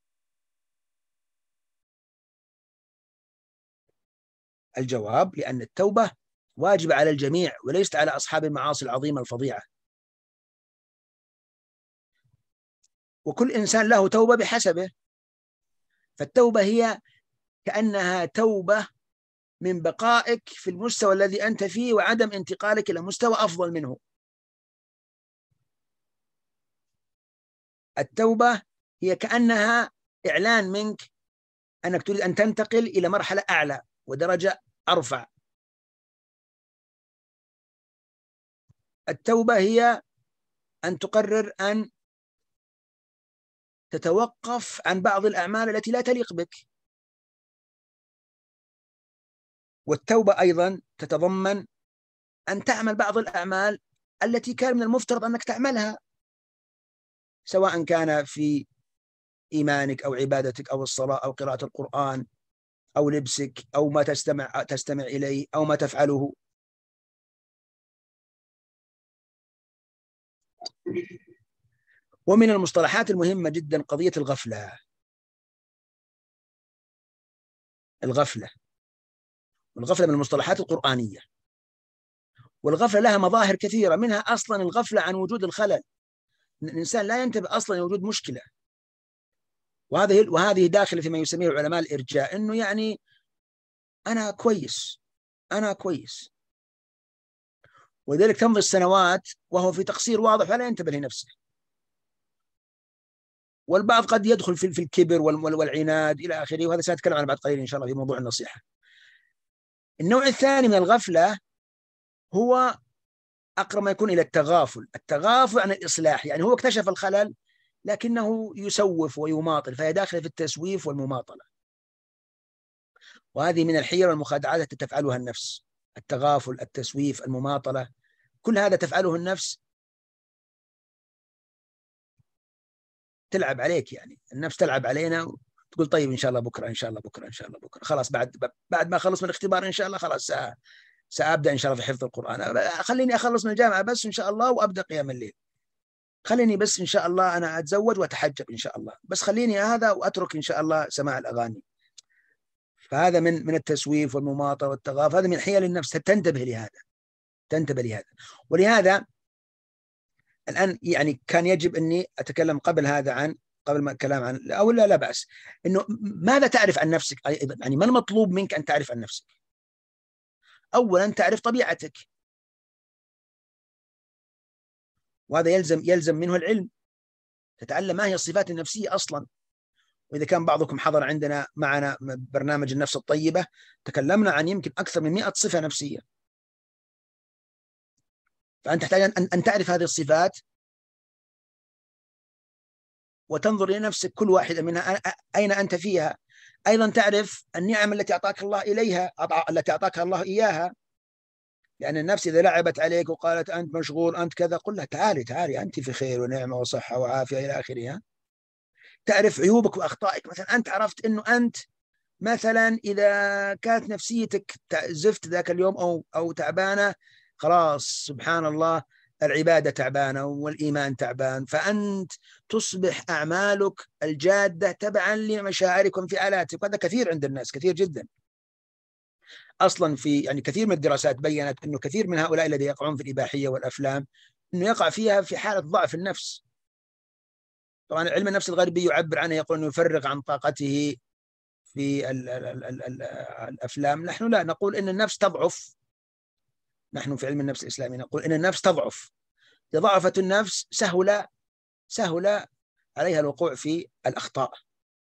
الجواب لأن التوبة واجبة على الجميع وليست على أصحاب المعاصي العظيمة الفظيعة. وكل إنسان له توبة بحسبه. فالتوبة هي كأنها توبة من بقائك في المستوى الذي أنت فيه وعدم انتقالك إلى مستوى أفضل منه. التوبة هي كأنها إعلان منك أنك تريد أن تنتقل إلى مرحلة أعلى ودرجة أرفع. التوبة هي أن تقرر أن تتوقف عن بعض الأعمال التي لا تليق بك. والتوبة أيضا تتضمن أن تعمل بعض الأعمال التي كان من المفترض أنك تعملها، سواء كان في إيمانك أو عبادتك أو الصلاة أو قراءة القرآن أو لبسك أو ما تستمع تستمع إليه أو ما تفعله. ومن المصطلحات المهمة جدا قضية الغفلة. الغفلة والغفلة من المصطلحات القرآنية، والغفلة لها مظاهر كثيرة، منها أصلا الغفلة عن وجود الخلل، الإنسان لا ينتبه أصلا لوجود مشكلة، وهذه وهذه داخلة فيما يسميه العلماء الإرجاء، إنه يعني أنا كويس أنا كويس، ولذلك تمضي السنوات وهو في تقصير واضح فلا ينتبه لنفسه. والبعض قد يدخل في في الكبر والعناد إلى آخره، وهذا سنتكلم عنه بعد قليل إن شاء الله في موضوع النصيحة. النوع الثاني من الغفلة هو أقرب ما يكون إلى التغافل. التغافل عن الإصلاح، يعني هو اكتشف الخلل لكنه يسوف ويماطل، فهي داخلة في التسويف والمماطلة، وهذه من الحيل والمخادعات التي تفعلها النفس. التغافل، التسويف، المماطلة، كل هذا تفعله النفس، تلعب عليك، يعني النفس تلعب علينا، تقول طيب إن شاء الله بكرة إن شاء الله بكرة إن شاء الله بكرة، خلاص بعد بعد ما أخلص من الاختبار إن شاء الله خلاص سأبدأ إن شاء الله في حفظ القرآن، خليني أخلص من الجامعة بس إن شاء الله وأبدأ قيام الليل، خليني بس إن شاء الله أنا أتزوج وأتحجب إن شاء الله، بس خليني هذا وأترك إن شاء الله سماع الأغاني. فهذا من من التسويف والمماطلة والتغافل، هذا من حيل النفس، تنتبه لهذا تنتبه لهذا ولهذا الآن يعني كان يجب أني أتكلم قبل هذا عن قبل ما الكلام عن أو لا لا بأس إنه ماذا تعرف عن نفسك أيضا، يعني ما المطلوب منك أن تعرف عن نفسك؟ أولا تعرف طبيعتك، وهذا يلزم يلزم منه العلم، تتعلم ما هي الصفات النفسية أصلا. وإذا كان بعضكم حضر عندنا معنا برنامج النفس الطيبة، تكلمنا عن يمكن أكثر من مئة صفة نفسية، فأنت تحتاج أن أن تعرف هذه الصفات وتنظر إلى نفسك كل واحدة منها أين أنت فيها. أيضا تعرف النعم التي أعطاك الله إليها التي أعطاك الله إياها، لأن النفس إذا لعبت عليك وقالت أنت مشغول أنت كذا، قل لها تعالي تعالي أنت في خير ونعمة وصحة وعافية إلى آخره. تعرف عيوبك وأخطائك، مثلا أنت عرفت أنه أنت مثلا إذا كانت نفسيتك زفت ذاك اليوم أو أو تعبانة، خلاص سبحان الله العبادة تعبانة والإيمان تعبان، فأنت تصبح أعمالك الجادة تبعا لمشاعرك وانفعالاتك. وهذا كثير عند الناس، كثير جدا أصلا. في يعني كثير من الدراسات بيّنت أنه كثير من هؤلاء الذين يقعون في الإباحية والأفلام أنه يقع فيها في حالة ضعف النفس. طبعا علم النفس الغربي يعبر عنه، يقول أنه يفرغ عن طاقته في ال ال ال ال ال الأفلام. نحن لا نقول أن النفس تضعف، نحن في علم النفس الإسلامي نقول أن النفس تضعف. إذا ضعفت النفس سهل سهل عليها الوقوع في الأخطاء.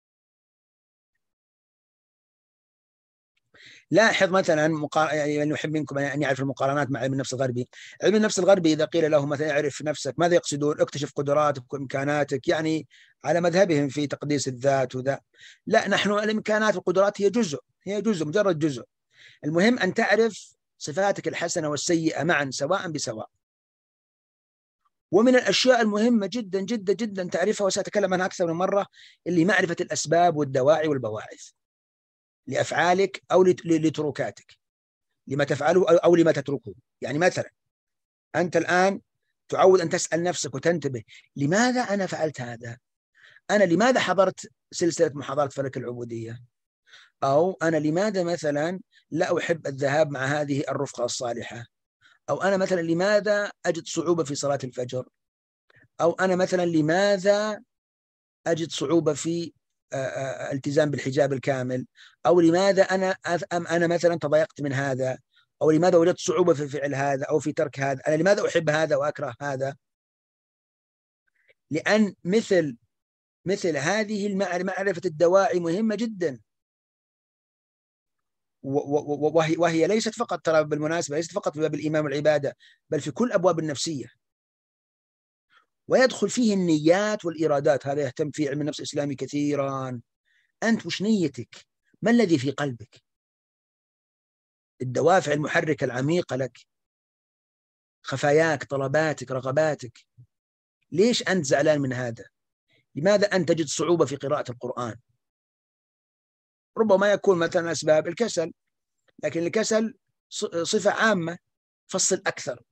لاحظ مثلا مقار... يعني يحب منكم أن يعرف المقارنات مع علم النفس الغربي. علم النفس الغربي إذا قيل له مثلا اعرف نفسك، ماذا يقصدون؟ اكتشف قدراتك وإمكاناتك، يعني على مذهبهم في تقديس الذات وذا. لا، نحن الإمكانات والقدرات هي جزء هي جزء مجرد جزء. المهم أن تعرف صفاتك الحسنة والسيئة معا سواء بسواء. ومن الأشياء المهمة جدا جدا جدا تعرفها، وسأتكلم عنها أكثر من مرة، اللي معرفة الأسباب والدواعي والبواعث لأفعالك أو لتركاتك، لما تفعله أو لما تتركه. يعني مثلا أنت الآن تعود أن تسأل نفسك وتنتبه، لماذا أنا فعلت هذا؟ أنا لماذا حضرت سلسلة محاضرات فلك العبودية؟ أو أنا لماذا مثلا لا أحب الذهاب مع هذه الرفقة الصالحة؟ أو أنا مثلا لماذا أجد صعوبة في صلاة الفجر؟ أو أنا مثلا لماذا أجد صعوبة في التزام بالحجاب الكامل؟ أو لماذا أنا أنا مثلا تضايقت من هذا؟ أو لماذا وجدت صعوبة في فعل هذا أو في ترك هذا؟ أنا لماذا أحب هذا وأكره هذا؟ لأن مثل مثل هذه المعرفة الدواعي مهمة جدا، وهي, وهي ليست فقط، ترى بالمناسبة ليست فقط في باب الإيمان والعبادة، بل في كل أبواب النفسية، ويدخل فيه النيات والإرادات. هذا يهتم فيه علم النفس الإسلامي كثيرا. أنت وش نيتك؟ ما الذي في قلبك؟ الدوافع المحركة العميقة لك، خفاياك، طلباتك، رغباتك. ليش أنت زعلان من هذا؟ لماذا أنت تجد صعوبة في قراءة القرآن؟ ربما يكون مثلا أسباب الكسل، لكن الكسل صفة عامة، فصل أكثر.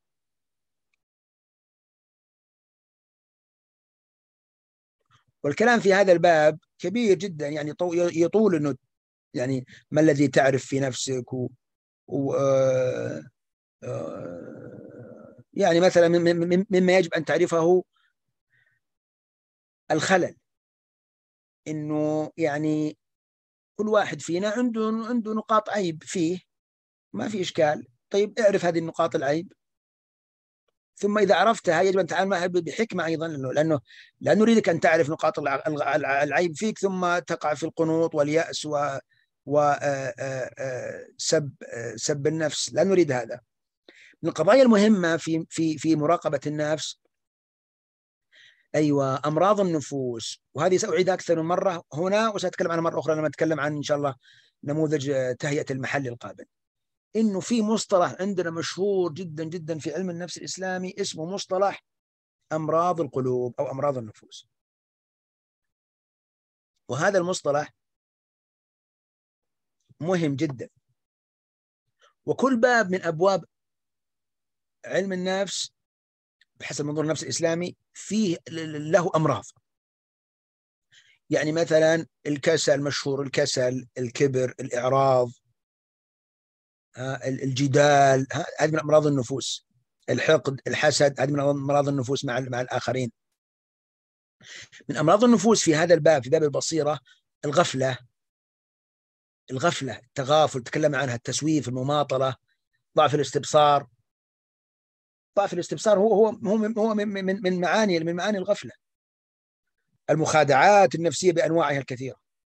والكلام في هذا الباب كبير جدا، يعني يطول أنه يعني ما الذي تعرف في نفسك و... و... آه... آه... يعني مثلا مما يجب أن تعرفه الخلل، إنه يعني كل واحد فينا عنده عنده نقاط عيب فيه، ما في إشكال. طيب اعرف هذه النقاط العيب، ثم إذا عرفتها يجب أن تتعامل معها بحكمة أيضا، لأنه لأنه لا نريدك أن تعرف نقاط العيب فيك ثم تقع في القنوط واليأس و وسب سب النفس. لا نريد هذا. من القضايا المهمة في في في مراقبة النفس، أيوة، أمراض النفوس. وهذه سأعيدها أكثر من مرة هنا، وسأتكلم عنها مرة أخرى لما أتكلم عن إن شاء الله نموذج تهيئة المحل القابل. إنه في مصطلح عندنا مشهور جدا جدا في علم النفس الإسلامي اسمه مصطلح أمراض القلوب أو أمراض النفوس. وهذا المصطلح مهم جدا، وكل باب من أبواب علم النفس بحسب منظور النفس الإسلامي فيه له أمراض. يعني مثلا الكسل مشهور، الكسل، الكبر، الإعراض، الجدال، هذه من أمراض النفوس. الحقد، الحسد، هذه من أمراض النفوس مع مع الآخرين. من أمراض النفوس في هذا الباب، في باب البصيرة، الغفلة، الغفلة، التغافل، تكلم عنها، التسويف، المماطلة، ضعف الاستبصار. ضعف الاستبصار هو هو هو هو من من من معاني من معاني الغفلة. المخادعات النفسية بأنواعها الكثيرة.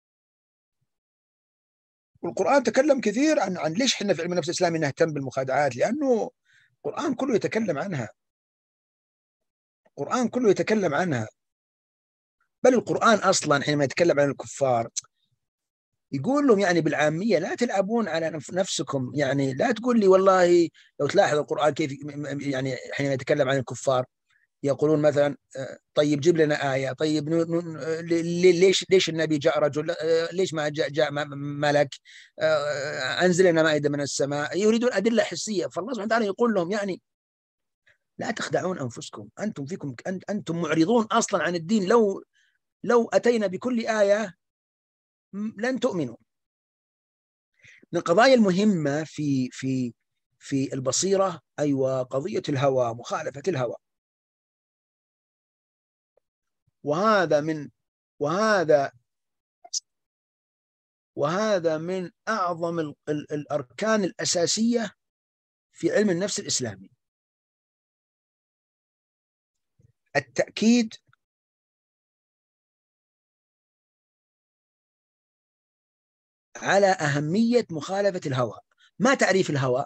والقرآن تكلم كثير عن عن ليش احنا في علم النفس الإسلامي نهتم بالمخادعات، لأنه القرآن كله يتكلم عنها. القرآن كله يتكلم عنها. بل القرآن أصلا حينما يتكلم عن الكفار يقول لهم يعني بالعامية لا تلعبون على نفسكم. يعني لا تقول لي والله، لو تلاحظ القرآن كيف يعني حينما يتكلم عن الكفار يقولون مثلا طيب جيب لنا آية، طيب ليش ليش النبي جاء رجل، ليش ما جاء, جاء ملك، أنزل لنا مائدة من السماء. يريدون أدلة حسية. فالله سبحانه وتعالى يقول لهم يعني لا تخدعون أنفسكم، أنتم فيكم أنتم معرضون أصلا عن الدين. لو لو أتينا بكل آية لن تؤمنوا. من القضايا المهمة في في في البصيرة، أيوة، قضية الهوى، مخالفة الهوى. وهذا من وهذا وهذا من أعظم ال ال الأركان الأساسية في علم النفس الإسلامي. التأكيد على أهمية مخالفة الهوى. ما تعريف الهوى؟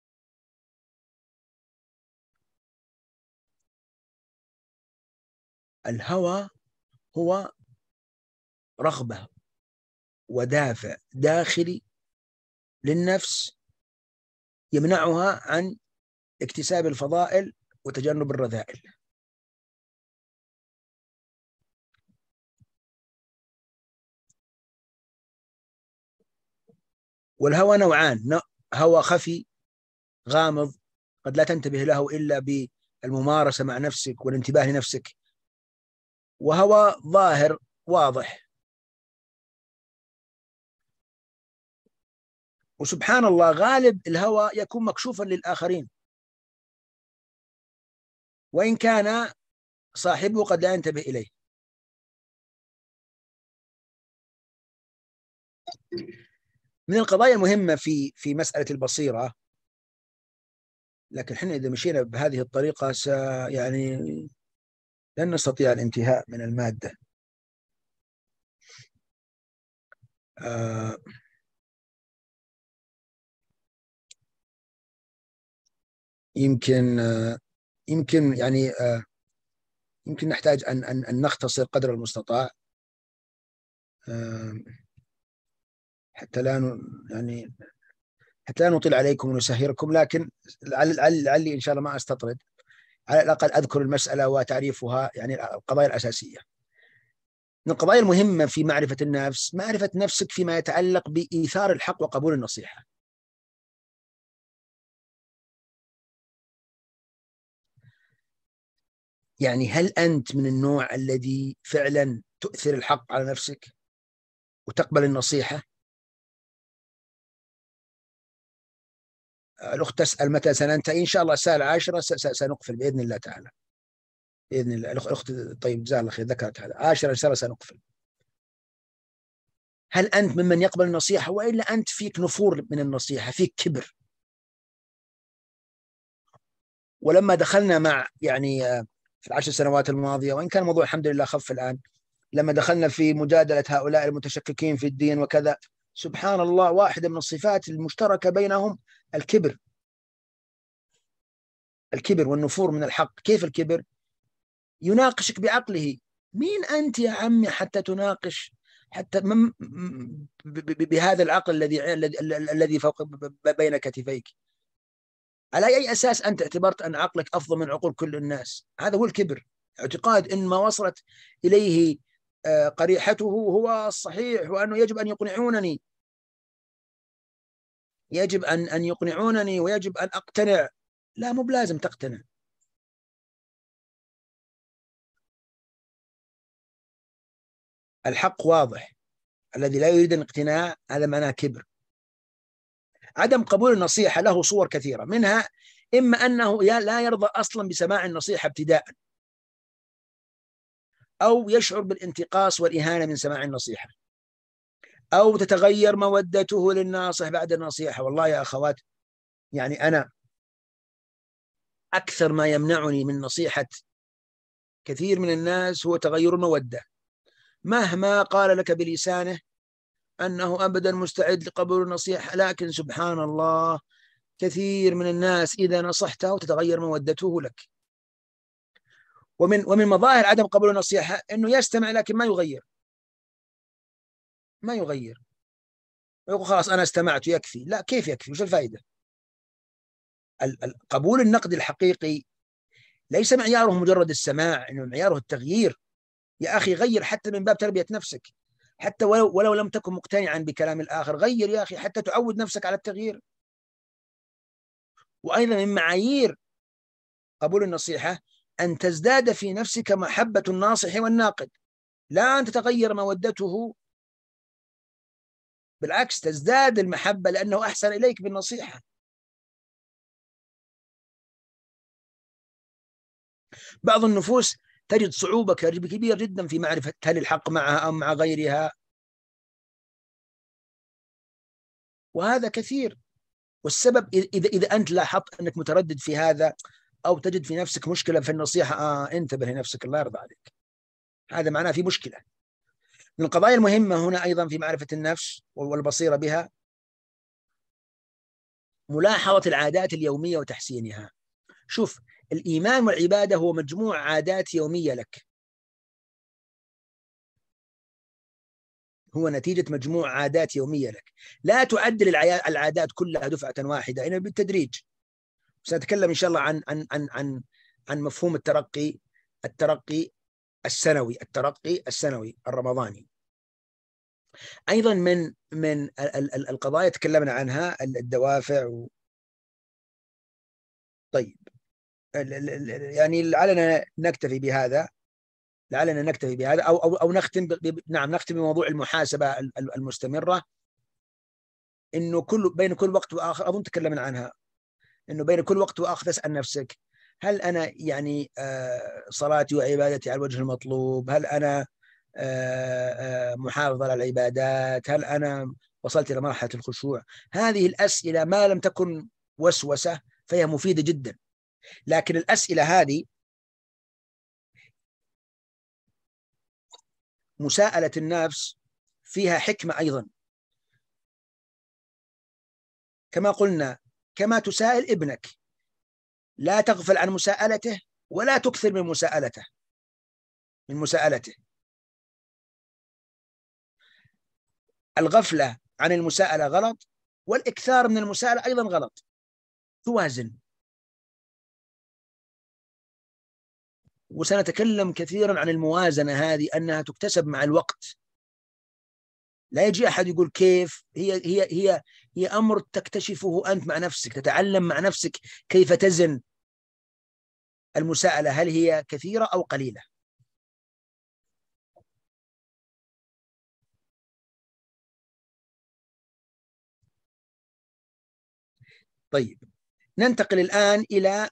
الهوى هو رغبة ودافع داخلي للنفس يمنعها عن اكتساب الفضائل وتجنب الرذائل. والهوى نوعان: هوى خفي غامض قد لا تنتبه له إلا بالممارسة مع نفسك والانتباه لنفسك، وهوى ظاهر واضح. وسبحان الله غالب الهوى يكون مكشوفا للآخرين، وإن كان صاحبه قد لا ينتبه إليه. من القضايا المهمة في في مسألة البصيرة، لكن احنا إذا مشينا بهذه الطريقة س يعني لن نستطيع الانتهاء من المادة. آه يمكن آه يمكن يعني آه يمكن نحتاج أن أن أن نختصر قدر المستطاع، آه حتى لا يعني حتى لا نطيل عليكم ونسهركم، لكن لعلي لعلي إن شاء الله ما أستطرد، على الأقل أذكر المسألة وتعريفها، يعني القضايا الأساسية. من القضايا المهمة في معرفة النفس معرفة نفسك فيما يتعلق بإيثار الحق وقبول النصيحة. يعني هل أنت من النوع الذي فعلا تؤثر الحق على نفسك وتقبل النصيحة؟ الأخت تسأل متى سننتهي؟ إن شاء الله الساعة العاشرة سنقفل بإذن الله تعالى، بإذن الله. الأخت طيب جزاها الله خير ذكرت هذا، عاشرة إن شاء الله سنقفل. هل أنت ممن يقبل النصيحة، وإلا أنت فيك نفور من النصيحة، فيك كبر؟ ولما دخلنا مع يعني في العشر سنوات الماضية، وإن كان الموضوع الحمد لله خف الآن، لما دخلنا في مجادلة هؤلاء المتشككين في الدين وكذا، سبحان الله واحدة من الصفات المشتركة بينهم الكبر. الكبر والنفور من الحق. كيف الكبر؟ يناقشك بعقله. مين أنت يا عمي حتى تناقش حتى بهذا العقل الذي الذي فوق بين كتفيك؟ على أي أساس أنت اعتبرت أن عقلك أفضل من عقول كل الناس؟ هذا هو الكبر، اعتقاد أن ما وصلت إليه قريحته هو الصحيح، وأنه يجب أن يقنعونني، يجب أن أن يقنعونني ويجب أن أقتنع. لا، مو بلازم تقتنع. الحق واضح، الذي لا يريد الاقتناع هذا معناه كبر. عدم قبول النصيحة له صور كثيرة، منها إما أنه لا يرضى أصلا بسماع النصيحة ابتداء، أو يشعر بالانتقاص والإهانة من سماع النصيحة، أو تتغير مودته للناصح بعد النصيحة. والله يا أخوات، يعني أنا أكثر ما يمنعني من نصيحة كثير من الناس هو تغير المودة. مهما قال لك بلسانه أنه أبدا مستعد لقبول النصيحة، لكن سبحان الله كثير من الناس إذا نصحته تتغير مودته لك. ومن ومن مظاهر عدم قبول النصيحة أنه يستمع لكن ما يغير، ما يغير، ويقول خلاص أنا استمعت يكفي. لا، كيف يكفي؟ وش الفائدة؟ قبول النقد الحقيقي ليس معياره مجرد السماع، إنه معياره التغيير. يا أخي غير حتى من باب تربية نفسك، حتى ولو, ولو لم تكن مقتنعا بكلام الآخر، غير يا أخي حتى تعود نفسك على التغيير. وأيضا من معايير قبول النصيحة أن تزداد في نفسك محبة الناصح والناقد، لا أن تتغير مودته، بالعكس تزداد المحبة لأنه أحسن إليك بالنصيحة. بعض النفوس تجد صعوبة كبيرة جدا في معرفة هل الحق معها أو مع غيرها، وهذا كثير. والسبب إذا إذا أنت لاحظت أنك متردد في هذا، أو تجد في نفسك مشكلة في النصيحة، آه انتبه لنفسك، الله يرضى عليك، هذا معناه في مشكلة. من القضايا المهمة هنا أيضا في معرفة النفس والبصيرة بها ملاحظة العادات اليومية وتحسينها. شوف، الإيمان والعبادة هو مجموع عادات يومية لك، هو نتيجة مجموع عادات يومية لك. لا تعدل العادات كلها دفعة واحدة، إنما بالتدريج. سنتكلم إن شاء الله عن عن عن عن عن مفهوم الترقي الترقي السنوي الترقي السنوي الرمضاني. أيضا من من القضايا تكلمنا عنها الدوافع و... طيب، يعني لعلنا نكتفي بهذا لعلنا نكتفي بهذا أو أو أو نختم ب... نعم نختم بموضوع المحاسبة المستمرة. إنه كل بين كل وقت وآخر، أظن تكلمنا عنها، إنه بين كل وقت وآخر تسأل نفسك: هل أنا يعني آه صلاتي وعبادتي على الوجه المطلوب؟ هل أنا آه آه محافظ على العبادات؟ هل أنا وصلت إلى مرحلة الخشوع؟ هذه الأسئلة ما لم تكن وسوسة فهي مفيدة جدا، لكن الأسئلة هذه مساءلة النفس فيها حكمة أيضا، كما قلنا، كما تسائل ابنك، لا تغفل عن مساءلته ولا تكثر من مساءلته من مساءلته الغفلة عن المساءلة غلط، والإكثار من المساءلة أيضا غلط. توازن. وسنتكلم كثيرا عن الموازنة هذه، أنها تكتسب مع الوقت. لا يجي أحد يقول كيف، هي هي هي هي أمر تكتشفه أنت مع نفسك، تتعلم مع نفسك كيف تزن المساءلة، هل هي كثيرة أو قليلة. طيب، ننتقل الآن إلى،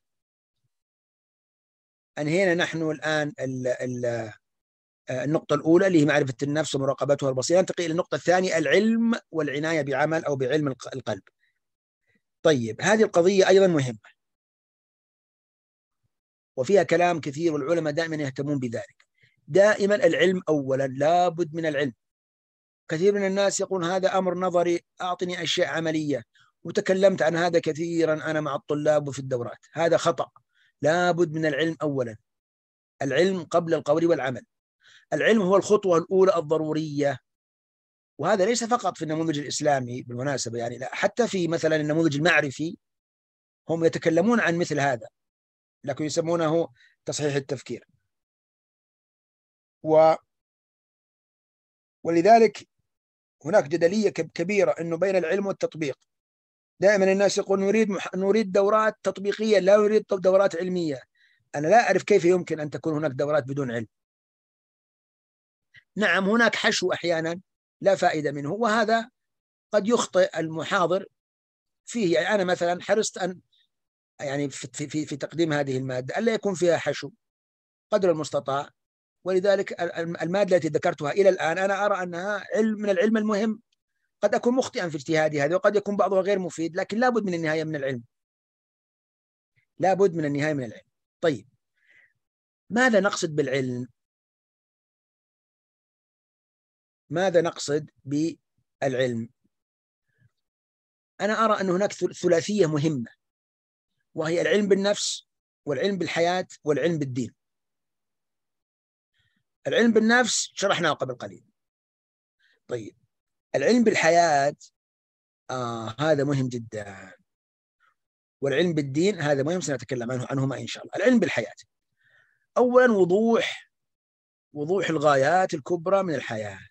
أنهينا نحن الآن ال ال النقطة الأولى اللي هي معرفة النفس ومراقبتها البصيرة. ننتقل إلى النقطة الثانية، العلم والعناية بعمل أو بعلم القلب. طيب، هذه القضية أيضا مهمة وفيها كلام كثير، والعلماء دائما يهتمون بذلك. دائما العلم أولا، لابد من العلم. كثير من الناس يقول هذا أمر نظري، أعطني أشياء عملية، وتكلمت عن هذا كثيرا أنا مع الطلاب وفي الدورات. هذا خطأ. لابد من العلم أولا، العلم قبل القول والعمل. العلم هو الخطوة الأولى الضرورية، وهذا ليس فقط في النموذج الإسلامي بالمناسبة، يعني لا، حتى في مثلا النموذج المعرفي هم يتكلمون عن مثل هذا، لكن يسمونه تصحيح التفكير. و ولذلك هناك جدلية كبيرة إنه بين العلم والتطبيق. دائما الناس يقول نريد مح... نريد دورات تطبيقية، لا نريد دورات علمية. أنا لا أعرف كيف يمكن أن تكون هناك دورات بدون علم. نعم، هناك حشو أحيانا لا فائدة منه، وهذا قد يخطئ المحاضر فيه. يعني أنا مثلا حرصت أن يعني في, في, في تقديم هذه المادة ألا يكون فيها حشو قدر المستطاع، ولذلك المادة التي ذكرتها إلى الآن أنا أرى أنها علم من العلم المهم. قد أكون مخطئا في اجتهادي هذا، وقد يكون بعضها غير مفيد، لكن لابد من النهاية من العلم، لابد من النهاية من العلم. طيب، ماذا نقصد بالعلم؟ ماذا نقصد بالعلم؟ أنا أرى أن هناك ثلاثية مهمة، وهي العلم بالنفس والعلم بالحياة والعلم بالدين. العلم بالنفس شرحناه قبل قليل. طيب، العلم بالحياة آه هذا مهم جدا، والعلم بالدين هذا مهم، سنتكلم عنه عنهما إن شاء الله. العلم بالحياة، أولا وضوح وضوح الغايات الكبرى من الحياة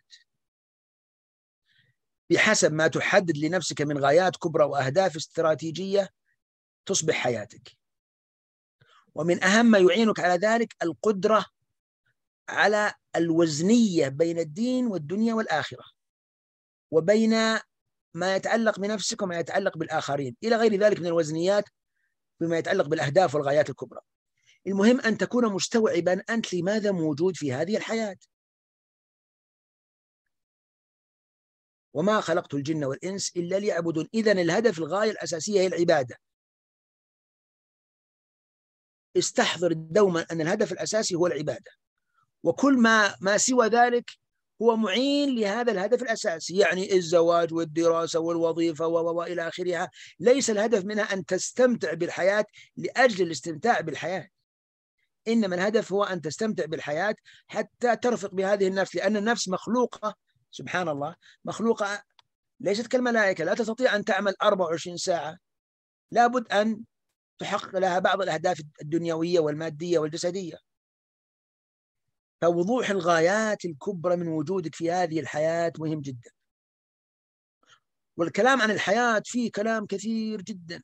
بحسب ما تحدد لنفسك من غايات كبرى وأهداف استراتيجية تصبح حياتك. ومن أهم ما يعينك على ذلك القدرة على الوزنية بين الدين والدنيا والآخرة، وبين ما يتعلق بنفسك وما يتعلق بالآخرين، إلى غير ذلك من الوزنيات بما يتعلق بالأهداف والغايات الكبرى. المهم أن تكون مستوعبا أنت لماذا موجود في هذه الحياة. وما خلقت الجن والإنس إلا ليعبدون. إذن الهدف، الغاية الأساسية هي العبادة. استحضر دوما أن الهدف الأساسي هو العبادة، وكل ما ما سوى ذلك هو معين لهذا الهدف الأساسي، يعني الزواج والدراسة والوظيفة وإلى آخرها. ليس الهدف منها أن تستمتع بالحياة لأجل الاستمتاع بالحياة، إنما الهدف هو أن تستمتع بالحياة حتى ترفق بهذه النفس، لأن النفس مخلوقة، سبحان الله، مخلوقة ليست كالملائكة، لا تستطيع أن تعمل أربع وعشرين ساعة، لابد أن تحقق لها بعض الأهداف الدنيوية والمادية والجسدية. فوضوح الغايات الكبرى من وجودك في هذه الحياة مهم جدا. والكلام عن الحياة فيه كلام كثير جدا،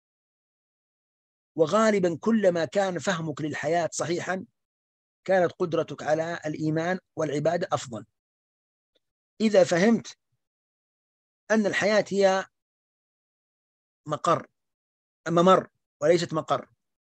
وغالبا كلما كان فهمك للحياة صحيحا كانت قدرتك على الإيمان والعبادة أفضل. إذا فهمت أن الحياة هي مقر ممر وليست مقر،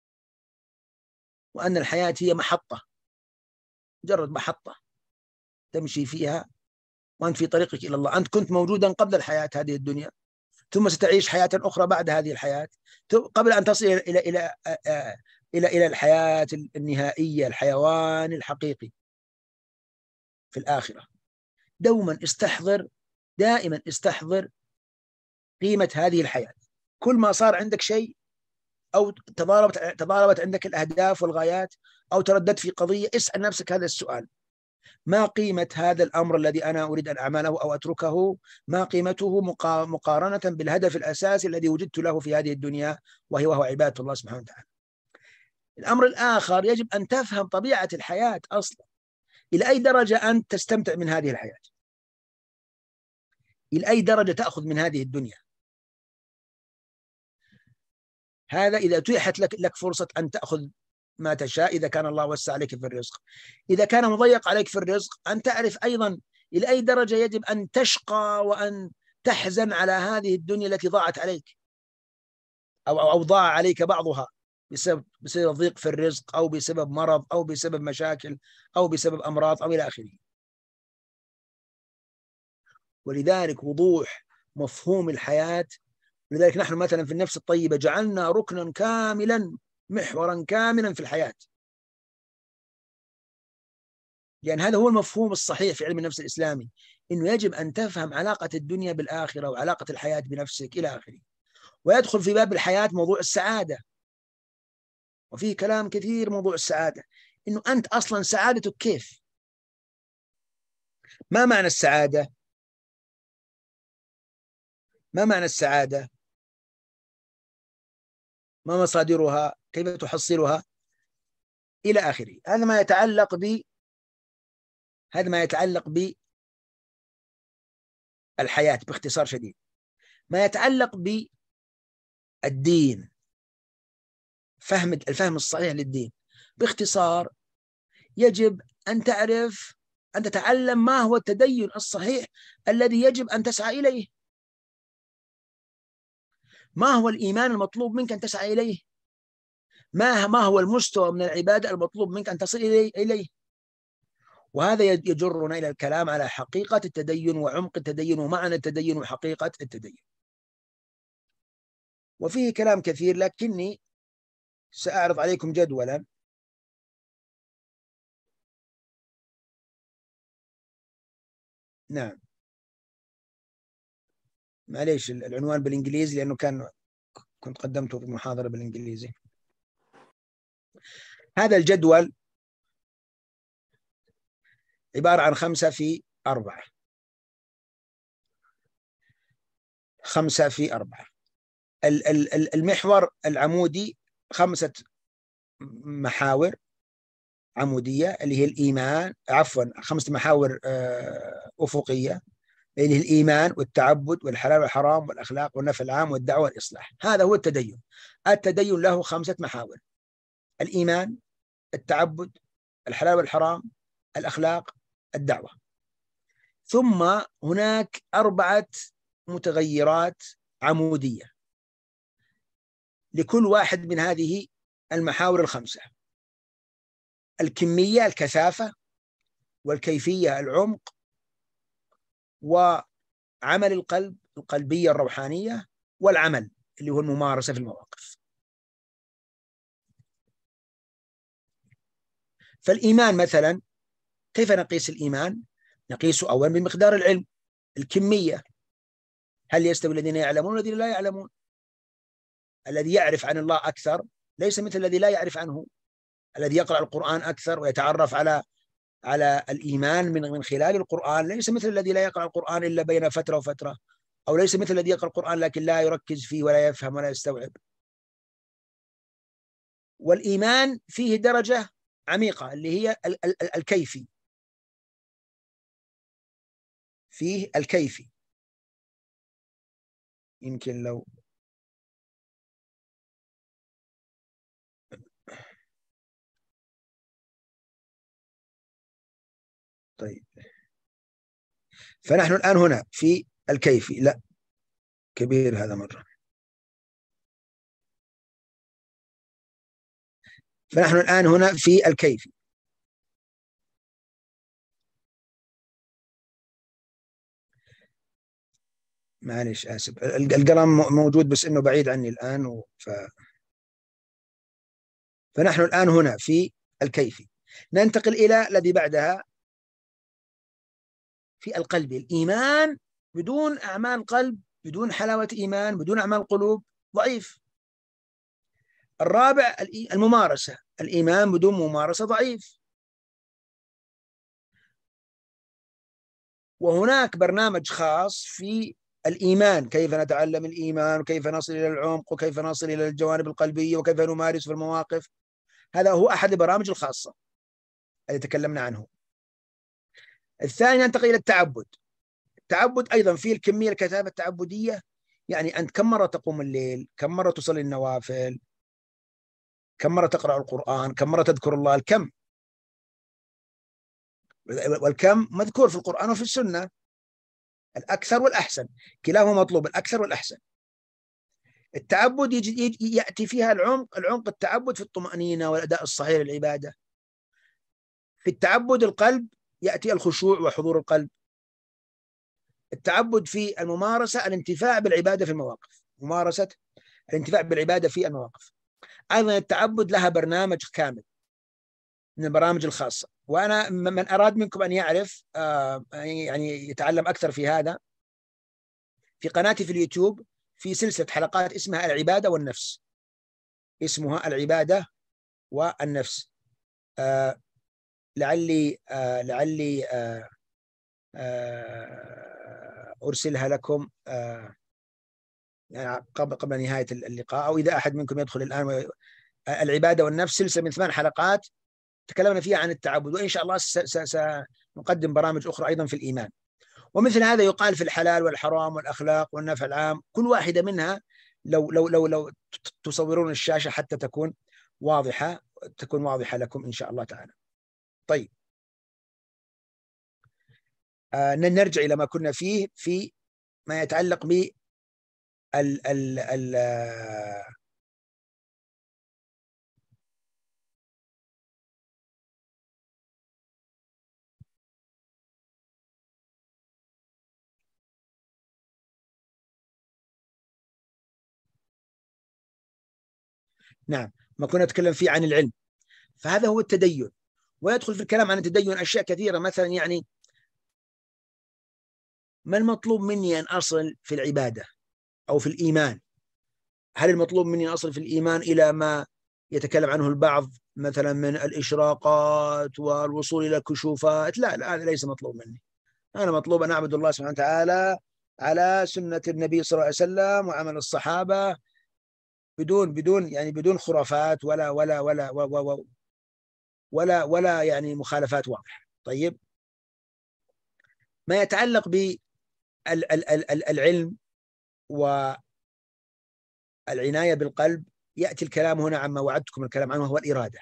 وأن الحياة هي محطة، مجرد محطة تمشي فيها وأنت في طريقك إلى الله. أنت كنت موجودا قبل الحياة هذه الدنيا، ثم ستعيش حياة أخرى بعد هذه الحياة، قبل أن تصل إلى إلى إلى إلى الحياة النهائية، الحيوان الحقيقي في الآخرة. دوما استحضر، دائما استحضر قيمة هذه الحياة. كل ما صار عندك شيء أو تضاربت تضاربت عندك الأهداف والغايات، أو ترددت في قضية، اسأل نفسك هذا السؤال: ما قيمة هذا الأمر الذي أنا أريد أن أعمله أو أتركه؟ ما قيمته مقارنة بالهدف الأساسي الذي وجدت له في هذه الدنيا، وهي وهو عبادة الله سبحانه وتعالى. الأمر الآخر، يجب أن تفهم طبيعة الحياة أصلا، إلى أي درجة أنت تستمتع من هذه الحياة، إلى أي درجة تأخذ من هذه الدنيا. هذا إذا أتيحت لك لك فرصة أن تأخذ ما تشاء، إذا كان الله وسع عليك في الرزق. إذا كان مضيق عليك في الرزق، أن تعرف أيضا إلى أي درجة يجب أن تشقى وأن تحزن على هذه الدنيا التي ضاعت عليك، أو أو ضاع عليك بعضها بسبب بسبب ضيق في الرزق، أو بسبب مرض، أو بسبب مشاكل، أو بسبب أمراض، أو إلى آخره. ولذلك وضوح مفهوم الحياة، لذلك نحن مثلا في النفس الطيبة جعلنا ركنا كاملا، محورا كاملا في الحياة، لأن هذا هو المفهوم الصحيح في علم النفس الإسلامي، إنه يجب أن تفهم علاقة الدنيا بالآخرة وعلاقة الحياة بنفسك إلى آخره. ويدخل في باب الحياة موضوع السعادة، وفيه كلام كثير موضوع السعادة، إنه أنت أصلا سعادتك كيف؟ ما معنى السعادة؟ ما معنى السعادة؟ ما مصادرها؟ كيف تحصلها؟ إلى آخره. هذا ما يتعلق ب هذا ما يتعلق بالحياة باختصار شديد. ما يتعلق بالدين، فهم الفهم الصحيح للدين باختصار، يجب أن تعرف، أن تتعلم ما هو التدين الصحيح الذي يجب أن تسعى إليه، ما هو الإيمان المطلوب منك أن تسعى إليه، ما ما هو المستوى من العبادة المطلوب منك أن تصل إليه. وهذا يجرنا إلى الكلام على حقيقة التدين وعمق التدين ومعنى التدين وحقيقة التدين. وفيه كلام كثير، لكني سأعرض عليكم جدولا. نعم، معليش العنوان بالإنجليزي لأنه كان كنت قدمته في محاضرة بالإنجليزي. هذا الجدول عبارة عن خمسة في أربعة، خمسة في أربعة. المحور العمودي خمسة محاور عمودية اللي هي الإيمان، عفوا خمسة محاور أفقية اللي هي الإيمان والتعبد والحلال والحرام والأخلاق والنفع العام والدعوة والإصلاح. هذا هو التدين. التدين له خمسة محاور: الإيمان، التعبد، الحلال والحرام، الأخلاق، الدعوة. ثم هناك أربعة متغيرات عمودية لكل واحد من هذه المحاور الخمسة: الكمية الكثافة، والكيفية العمق، وعمل القلب القلبية الروحانية، والعمل اللي هو الممارسة في المواقف. فالإيمان مثلا، كيف نقيس الإيمان؟ نقيسه أولا بمقدار العلم، الكمية. هل يستوي الذين يعلمون والذين لا يعلمون؟ الذي يعرف عن الله أكثر ليس مثل الذي لا يعرف عنه. الذي يقرأ القرآن أكثر ويتعرف على على الإيمان من من خلال القرآن ليس مثل الذي لا يقرأ القرآن إلا بين فترة وفترة، أو ليس مثل الذي يقرأ القرآن لكن لا يركز فيه ولا يفهم ولا يستوعب. والإيمان فيه درجة عميقة اللي هي ال ال الكيفي، فيه الكيفي. يمكن لو طيب، فنحن الآن هنا في الكيفي. لا كبير هذا مرة. فنحن الآن هنا في الكيفي. معلش آسف، القلم موجود بس إنه بعيد عني الآن. ف... فنحن الآن هنا في الكيفي. ننتقل إلى الذي بعدها في القلب. الإيمان بدون أعمال قلب، بدون حلاوة إيمان، بدون أعمال قلوب ضعيف. الرابع الممارسة، الإيمان بدون ممارسة ضعيف. وهناك برنامج خاص في الإيمان، كيف نتعلم الإيمان وكيف نصل إلى العمق وكيف نصل إلى الجوانب القلبية وكيف نمارس في المواقف. هذا هو أحد البرامج الخاصة اللي تكلمنا عنه. الثاني ننتقل إلى التعبد. التعبد أيضا فيه الكمية الكثافة التعبدية، يعني أنت كم مرة تقوم الليل، كم مرة تصلي النوافل، كم مرة تقرأ القرآن، كم مرة تذكر الله. الكم والكم مذكور في القرآن وفي السنة، الأكثر والأحسن، كلاهما مطلوب، الأكثر والأحسن. التعبد يجي يجي يأتي فيها العمق، العمق التعبد في الطمأنينة والأداء الصحيح للعبادة. في التعبد القلب يأتي الخشوع وحضور القلب. التعبد في الممارسة الانتفاع بالعبادة في المواقف، ممارسة الانتفاع بالعبادة في المواقف. أيضا التعبد لها برنامج كامل من البرامج الخاصة. وأنا من أراد منكم أن يعرف آه يعني يتعلم أكثر في هذا، في قناتي في اليوتيوب في سلسلة حلقات اسمها العبادة والنفس، اسمها العبادة والنفس. آه لعلي آه لعلي آه آه أرسلها لكم آه يعني قبل قبل نهاية اللقاء، أو إذا أحد منكم يدخل الآن. العبادة والنفس سلسلة من ثمان حلقات تكلمنا فيها عن التعبد، وإن شاء الله سنقدم برامج أخرى أيضا في الإيمان. ومثل هذا يقال في الحلال والحرام والأخلاق والنفع العام، كل واحدة منها لو لو لو لو تصورون الشاشة حتى تكون واضحة تكون واضحة لكم إن شاء الله تعالى. طيب، آه نرجع إلى ما كنا فيه في ما يتعلق ب ال ال ال نعم، ما كنا نتكلم فيه عن العلم، فهذا هو التدين. ويدخل في الكلام عن التدين أشياء كثيرة، مثلا يعني ما المطلوب مني أن أصل في العبادة أو في الإيمان؟ هل المطلوب مني أن أصل في الإيمان إلى ما يتكلم عنه البعض مثلا من الإشراقات والوصول إلى الكشوفات؟ لا لا، هذا ليس مطلوب مني. أنا مطلوب أن أعبد الله سبحانه وتعالى على سنة النبي صلى الله عليه وسلم وعمل الصحابة، بدون بدون يعني بدون خرافات ولا ولا ولا ولا ولا, ولا يعني مخالفات واضحة. طيب، ما يتعلق بالعلم والعناية بالقلب، يأتي الكلام هنا عما وعدتكم الكلام عنه، وهو الإرادة.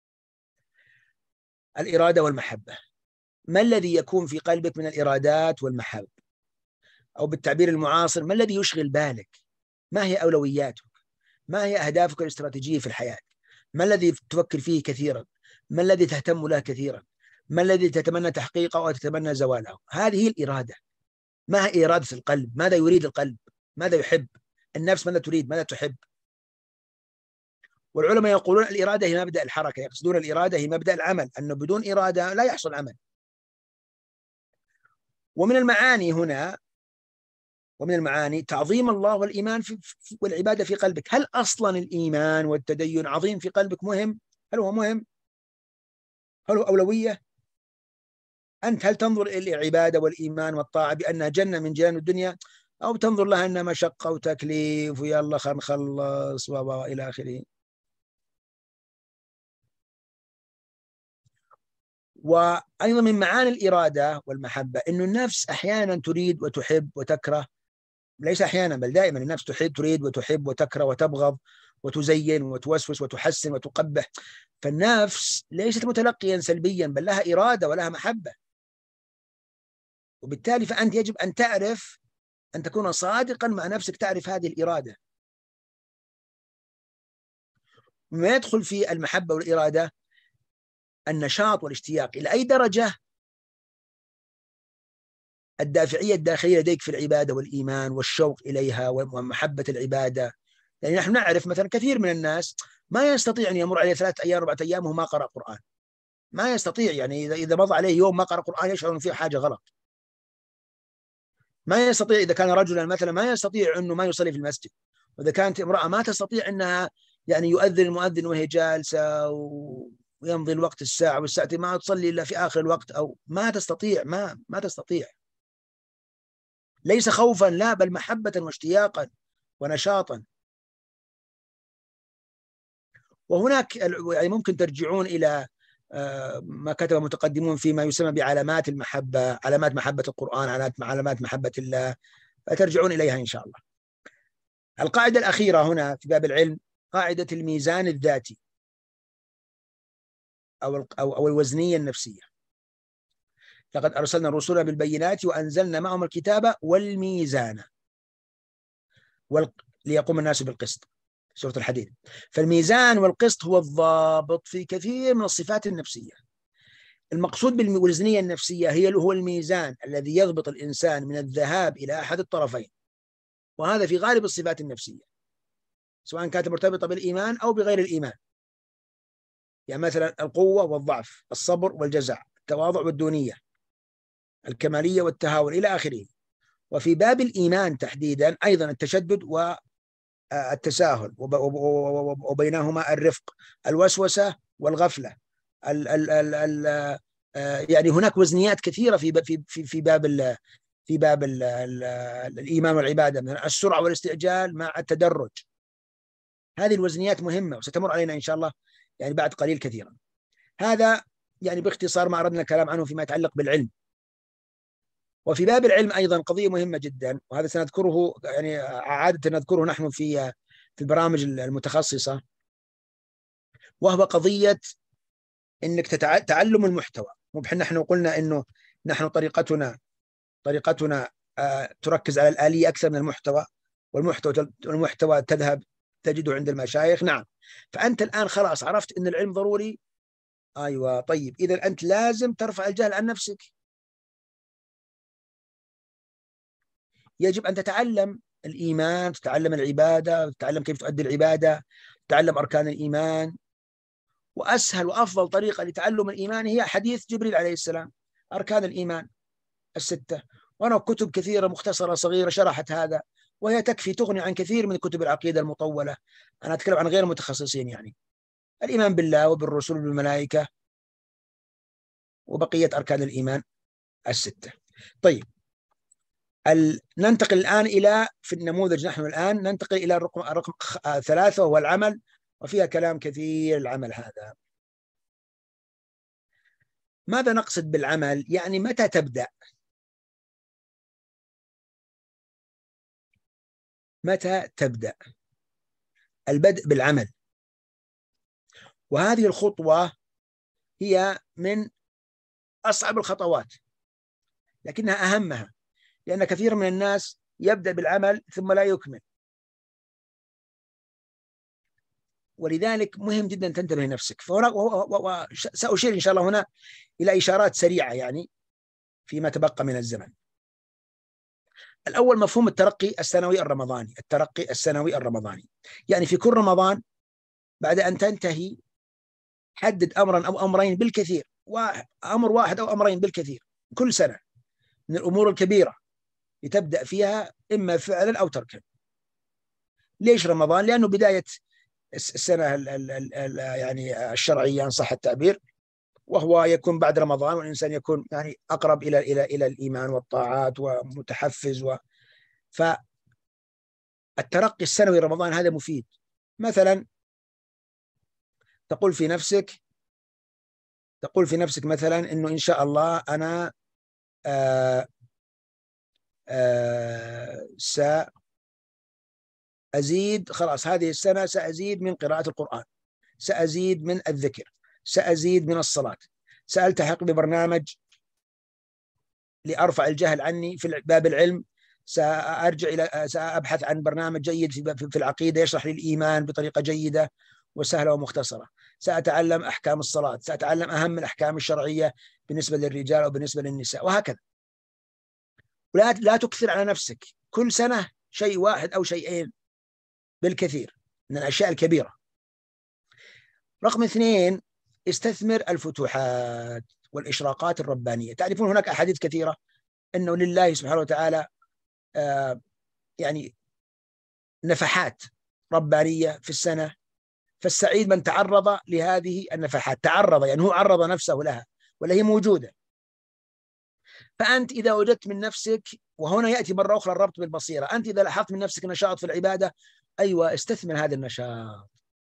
الإرادة والمحبة. ما الذي يكون في قلبك من الإرادات والمحب؟ أو بالتعبير المعاصر، ما الذي يشغل بالك؟ ما هي أولوياتك؟ ما هي أهدافك الاستراتيجية في الحياة؟ ما الذي تفكر فيه كثيرا؟ ما الذي تهتم له كثيرا؟ ما الذي تتمنى تحقيقه أو تتمنى زواله؟ هذه هي الإرادة. ما هي إرادة القلب؟ ماذا يريد القلب؟ ماذا يحب؟ النفس ماذا تريد؟ ماذا تحب؟ والعلماء يقولون الإرادة هي مبدأ الحركة، يقصدون الإرادة هي مبدأ العمل، أنه بدون إرادة لا يحصل عمل. ومن المعاني هنا ومن المعاني تعظيم الله والإيمان في والعبادة في قلبك. هل أصلا الإيمان والتدين عظيم في قلبك؟ مهم؟ هل هو مهم؟ هل هو أولوية؟ أنت هل تنظر إلى العبادة والإيمان والطاعة بأنها جنة من جنان الدنيا، أو تنظر لها أنها مشقة وتكليف ويلا خلينا نخلص وإلى آخره؟ وأيضا من معاني الإرادة والمحبة أن النفس أحيانا تريد وتحب وتكره، ليس أحيانا بل دائما النفس تحب تريد وتحب وتكره وتبغض وتزين وتوسوس وتحسن وتقبح. فالنفس ليست متلقيا سلبيا، بل لها إرادة ولها محبة. وبالتالي فأنت يجب أن تعرف، أن تكون صادقا مع نفسك، تعرف هذه الإرادة. وما يدخل في المحبة والإرادة النشاط والاشتياق. إلى أي درجة الدافعية الداخلية لديك في العبادة والإيمان والشوق إليها ومحبة العبادة؟ يعني نحن نعرف مثلا كثير من الناس ما يستطيع أن يمر عليه ثلاثة أيام أربعة أيام وهو ما قرأ قرآن، ما يستطيع. يعني إذا إذا مضى عليه يوم ما قرأ قرآن يشعر أنه فيه حاجة غلط. ما يستطيع إذا كان رجلا مثلا ما يستطيع أنه ما يصلي في المسجد، وإذا كانت امرأة ما تستطيع أنها يعني يؤذن المؤذن وهي جالسة ويمضي الوقت الساعة والساعتين ما تصلي إلا في آخر الوقت، أو ما تستطيع ما ما تستطيع. ليس خوفا، لا، بل محبة واشتياقا ونشاطا. وهناك يعني ممكن ترجعون إلى ما كتب متقدمون فيما يسمى بعلامات المحبة، علامات محبة القرآن، علامات محبة الله، فترجعون إليها إن شاء الله. القاعدة الأخيرة هنا في باب العلم قاعدة الميزان الذاتي أو أو أو الوزنية النفسية. لقد أرسلنا الرسل بالبينات وأنزلنا معهم الكتاب والميزان وال... ليقوم الناس بالقسط، سورة الحديد. فالميزان والقسط هو الضابط في كثير من الصفات النفسية. المقصود بالوزنية النفسية هي هو الميزان الذي يضبط الإنسان من الذهاب إلى أحد الطرفين، وهذا في غالب الصفات النفسية سواء كانت مرتبطة بالإيمان أو بغير الإيمان. يعني مثلا القوة والضعف، الصبر والجزع، التواضع والدونية، الكمالية والتهاون إلى آخره. وفي باب الإيمان تحديدا أيضا التشدد والتساهل، وبينهما الرفق، الوسوسة والغفلة. ال ال ال ال يعني هناك وزنيات كثيرة في في في باب ال في باب ال ال الإيمان والعبادة، من السرعة والاستعجال مع التدرج. هذه الوزنيات مهمة وستمر علينا إن شاء الله يعني بعد قليل كثيرا. هذا يعني باختصار ما أردنا الكلام عنه فيما يتعلق بالعلم. وفي باب العلم أيضا قضية مهمة جدا، وهذا سنذكره يعني عادة نذكره نحن في في البرامج المتخصصة، وهو قضية إنك تعلم المحتوى. نحن قلنا إنه نحن طريقتنا طريقتنا تركز على الآلية أكثر من المحتوى، والمحتوى والمحتوى تذهب تجده عند المشايخ. نعم، فأنت الآن خلاص عرفت إن العلم ضروري. أيوة، طيب إذا أنت لازم ترفع الجهل عن نفسك. يجب أن تتعلم الإيمان، تتعلم العبادة، تتعلم كيف تؤدي العبادة، تتعلم أركان الإيمان. وأسهل وأفضل طريقة لتعلم الإيمان هي حديث جبريل عليه السلام، أركان الإيمان الستة. وأنا كتب كثيرة مختصرة صغيرة شرحت هذا، وهي تكفي تغني عن كثير من كتب العقيدة المطولة. أنا أتكلم عن غير المتخصصين، يعني الإيمان بالله وبالرسل وبالملائكة وبقية أركان الإيمان الستة. طيب، ال... ننتقل الآن إلى في النموذج، نحن الآن ننتقل إلى الرقم الرقم ثلاثة وهو العمل، وفيها كلام كثير. العمل هذا ماذا نقصد بالعمل؟ يعني متى تبدأ؟ متى تبدأ؟ البدء بالعمل، وهذه الخطوة هي من أصعب الخطوات لكنها أهمها، لأن كثير من الناس يبدأ بالعمل ثم لا يكمل. ولذلك مهم جدا تنتبه لنفسك. وسأشير إن شاء الله هنا إلى إشارات سريعة يعني فيما تبقى من الزمن. الأول مفهوم الترقي السنوي الرمضاني. الترقي السنوي الرمضاني يعني في كل رمضان بعد أن تنتهي حدد أمرا أو أمرين بالكثير، وأمر واحد أو أمرين بالكثير كل سنة من الأمور الكبيرة لتبدأ فيها إما فعلا أو تركا. ليش رمضان؟ لأنه بداية السنة ال ال ال يعني الشرعية إن صح التعبير، وهو يكون بعد رمضان، والإنسان يكون يعني أقرب إلى إلى إلى الإيمان والطاعات ومتحفز. و فالترقي السنوي رمضان هذا مفيد. مثلا تقول في نفسك تقول في نفسك مثلا إنه إن شاء الله أنا آآ آآ سأزيد، خلاص هذه السنة سأزيد من قراءة القرآن، سأزيد من الذكر، سأزيد من الصلاة، سألتحق ببرنامج لأرفع الجهل عني في باب العلم، سأرجع إلى سأبحث عن برنامج جيد في العقيدة يشرح لي الإيمان بطريقة جيدة وسهلة ومختصرة، سأتعلم أحكام الصلاة، سأتعلم أهم الأحكام الشرعية بالنسبة للرجال أو بالنسبة للنساء، وهكذا. ولا لا تكثر على نفسك، كل سنة شيء واحد أو شيئين بالكثير من الأشياء الكبيرة. رقم اثنين، استثمر الفتوحات والإشراقات الربانية. تعرفون هناك أحاديث كثيرة أنه لله سبحانه وتعالى آه يعني نفحات ربانية في السنة، فالسعيد من تعرض لهذه النفحات. تعرض يعني هو عرض نفسه لها ولا هي موجودة. فأنت إذا وجدت من نفسك وهنا يأتي مرة أخرى الربط بالبصيرة. أنت إذا لاحظت من نفسك نشاط في العبادة، أيوة استثمر هذا النشاط،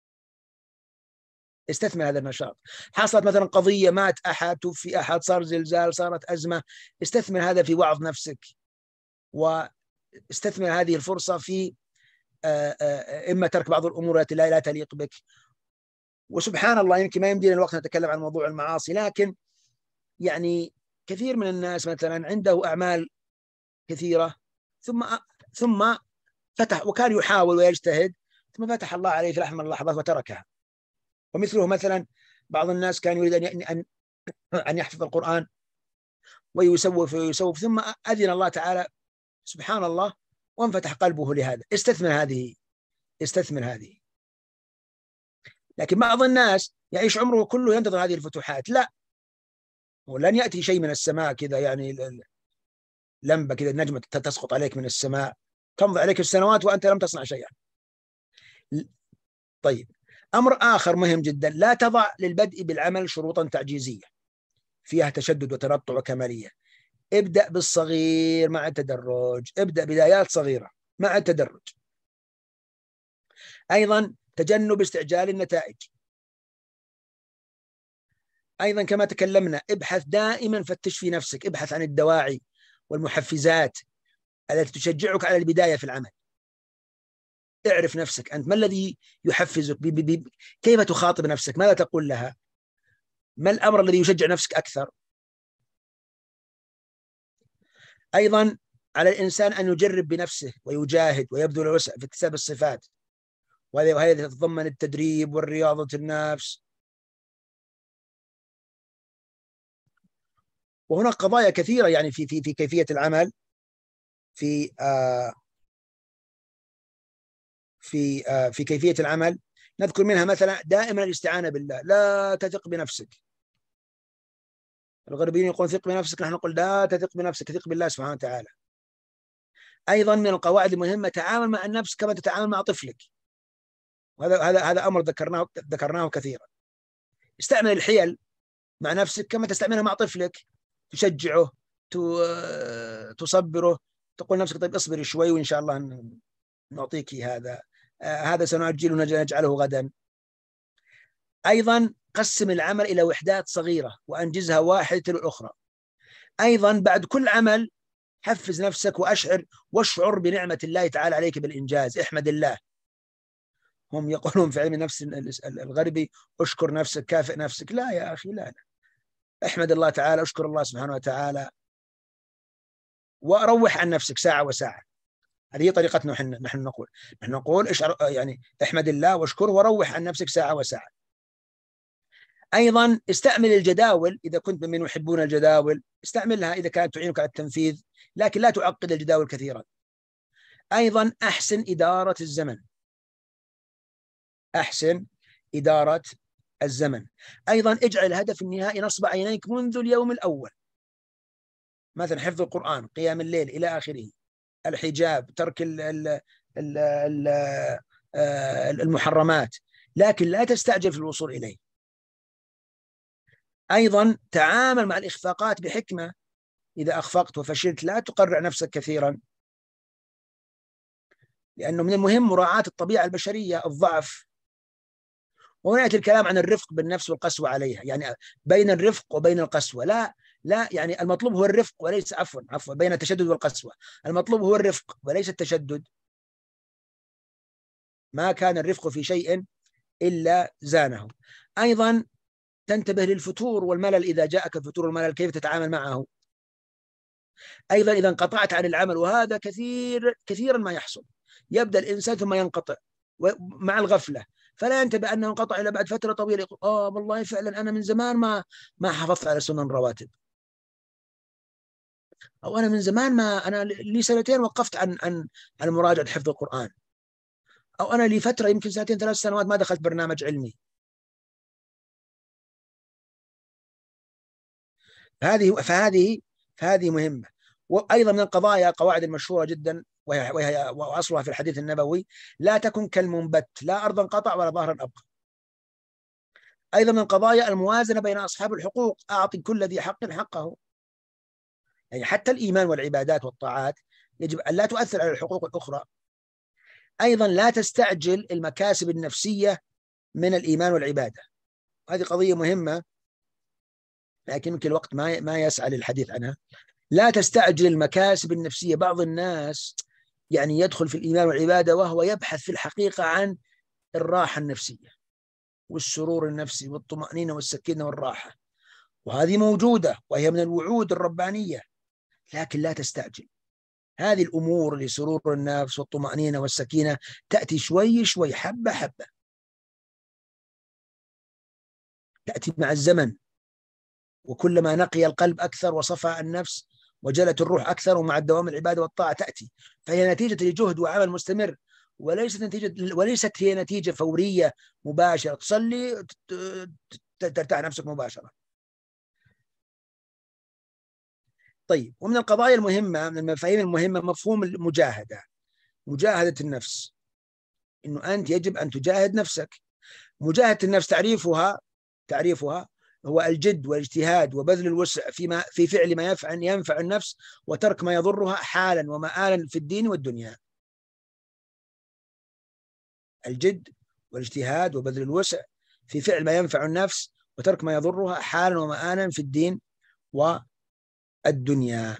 استثمر هذا النشاط. حصلت مثلا قضية، مات أحد، توفي أحد، صار زلزال، صارت أزمة، استثمر هذا في وعظ نفسك، واستثمر هذه الفرصة في إما ترك بعض الأمور التي لا تليق بك. وسبحان الله، يمكن ما يمدينا الوقت نتكلم عن موضوع المعاصي، لكن يعني كثير من الناس مثلا عنده أعمال كثيرة، ثم ثم فتح وكان يحاول ويجتهد، ثم فتح الله عليه في لحظة من اللحظات وتركها. ومثله مثلا بعض الناس كان يريد أن أن أن يحفظ القرآن ويسوف ويسوف، ثم أذن الله تعالى سبحان الله وانفتح قلبه لهذا. استثمر هذه، استثمر هذه. لكن بعض الناس يعيش عمره كله ينتظر هذه الفتوحات، لا، ولن يأتي شيء من السماء كذا، يعني لمبة كذا، نجمة تسقط عليك من السماء، تمضي عليك السنوات وأنت لم تصنع شيئا. طيب، أمر آخر مهم جدا، لا تضع للبدء بالعمل شروطا تعجيزية فيها تشدد وترطع وكمالية. ابدأ بالصغير مع التدرج، ابدأ بدايات صغيرة مع التدرج. أيضا تجنب استعجال النتائج. أيضا كما تكلمنا، ابحث دائما، فتش في نفسك، ابحث عن الدواعي والمحفزات التي تشجعك على البداية في العمل. اعرف نفسك أنت، ما الذي يحفزك؟ بي بي بي كيف تخاطب نفسك؟ ماذا تقول لها؟ ما الأمر الذي يشجع نفسك أكثر؟ أيضا على الإنسان أن يجرب بنفسه ويجاهد ويبذل الوسع في اكتساب الصفات، وهذه تتضمن التدريب والرياضة النفس. وهناك قضايا كثيرة يعني في في في كيفية العمل، في آه في آه في كيفية العمل. نذكر منها مثلا دائما الاستعانة بالله، لا تثق بنفسك. الغربيين يقولون ثق بنفسك، نحن نقول لا تثق بنفسك، ثق بالله سبحانه وتعالى. أيضا من القواعد المهمة، تعامل مع النفس كما تتعامل مع طفلك، وهذا هذا هذا أمر ذكرناه ذكرناه كثيرا. استعمل الحيل مع نفسك كما تستعملها مع طفلك، تشجعه، تصبره، تقول نفسك طيب اصبري شوي وإن شاء الله نعطيك هذا، آه هذا سنؤجله نجعله غدا. أيضا قسم العمل إلى وحدات صغيرة وأنجزها واحدة تلو الأخرى. أيضا بعد كل عمل حفز نفسك وأشعر واشعر بنعمة الله تعالى عليك بالإنجاز، احمد الله. هم يقولون في علم النفس الغربي اشكر نفسك، كافئ نفسك. لا يا أخي، لا لا، احمد الله تعالى، اشكر الله سبحانه وتعالى، وروح عن نفسك ساعة وساعة. هذه طريقتنا نحن نحن نقول نحن نقول اشعر يعني احمد الله واشكره وروح عن نفسك ساعة وساعة. أيضا استعمل الجداول، إذا كنت ممن يحبون الجداول استعملها إذا كانت تعينك على التنفيذ، لكن لا تعقد الجداول كثيرا. أيضا أحسن إدارة الزمن، أحسن إدارة الزمن. أيضا اجعل الهدف النهائي نصب عينيك منذ اليوم الأول، مثلا حفظ القرآن، قيام الليل إلى آخره، الحجاب، ترك ال ال ال المحرمات، لكن لا تستعجل في الوصول إليه. أيضا تعامل مع الإخفاقات بحكمة، إذا أخفقت وفشلت لا تقرع نفسك كثيرا، لأنه من المهم مراعاة الطبيعة البشرية، الضعف. وهنا يأتي الكلام عن الرفق بالنفس والقسوة عليها، يعني بين الرفق وبين القسوة، لا لا يعني المطلوب هو الرفق وليس عفوا عفوا بين التشدد والقسوة، المطلوب هو الرفق وليس التشدد. ما كان الرفق في شيء إلا زانه. أيضا تنتبه للفتور والملل، إذا جاءك الفتور والملل كيف تتعامل معه. أيضا إذا انقطعت عن العمل، وهذا كثير كثيرا ما يحصل، يبدأ الإنسان ثم ينقطع مع الغفلة، فلا ينتبه أنه انقطع إلى بعد فترة طويلة، يقول آه والله فعلا أنا من زمان ما ما حافظت على سنن الرواتب، أو أنا من زمان ما أنا لي سنتين وقفت عن عن عن مراجعة حفظ القرآن، أو أنا لي فترة يمكن سنتين ثلاث سنوات ما دخلت برنامج علمي. هذه فهذه فهذه مهمة. وأيضا من القضايا القواعد المشهورة جدا، وهي, وهي وأصلها في الحديث النبوي، لا تكن كالمنبت، لا أرضا قطع ولا ظهرا أبقى. أيضا من القضايا الموازنة بين أصحاب الحقوق، أعطي كل ذي حق حقه. يعني حتى الإيمان والعبادات والطاعات يجب أن لا تؤثر على الحقوق الأخرى. أيضا لا تستعجل المكاسب النفسية من الإيمان والعبادة، هذه قضية مهمة لكن يمكن الوقت ما ما يسعى للحديث عنها. لا تستعجل المكاسب النفسية. بعض الناس يعني يدخل في الإيمان والعبادة وهو يبحث في الحقيقة عن الراحة النفسية والسرور النفسي والطمأنينة والسكينة والراحة، وهذه موجودة وهي من الوعود الربانية، لكن لا تستعجل. هذه الأمور لسرور النفس والطمأنينة والسكينة تأتي شوي شوي، حبة حبة، تأتي مع الزمن، وكلما نقي القلب أكثر وصفى النفس وجلت الروح أكثر، ومع الدوام العبادة والطاعة تأتي. فهي نتيجة لجهد وعمل مستمر، وليست نتيجة وليست هي نتيجة فورية مباشرة، تصلي ترتاح نفسك مباشرة. طيب، ومن القضايا المهمة، من المفاهيم المهمة، مفهوم المجاهدة، مجاهدة النفس، إنه أنت يجب أن تجاهد نفسك. مجاهدة النفس تعريفها تعريفها هو الجد والاجتهاد وبذل الوسع فيما في فعل ما يفعل ينفع النفس، وترك ما يضرها حالا ومآلا في الدين والدنيا. الجد والاجتهاد وبذل الوسع في فعل ما ينفع النفس، وترك ما يضرها حالا ومآلا في الدين والدنيا.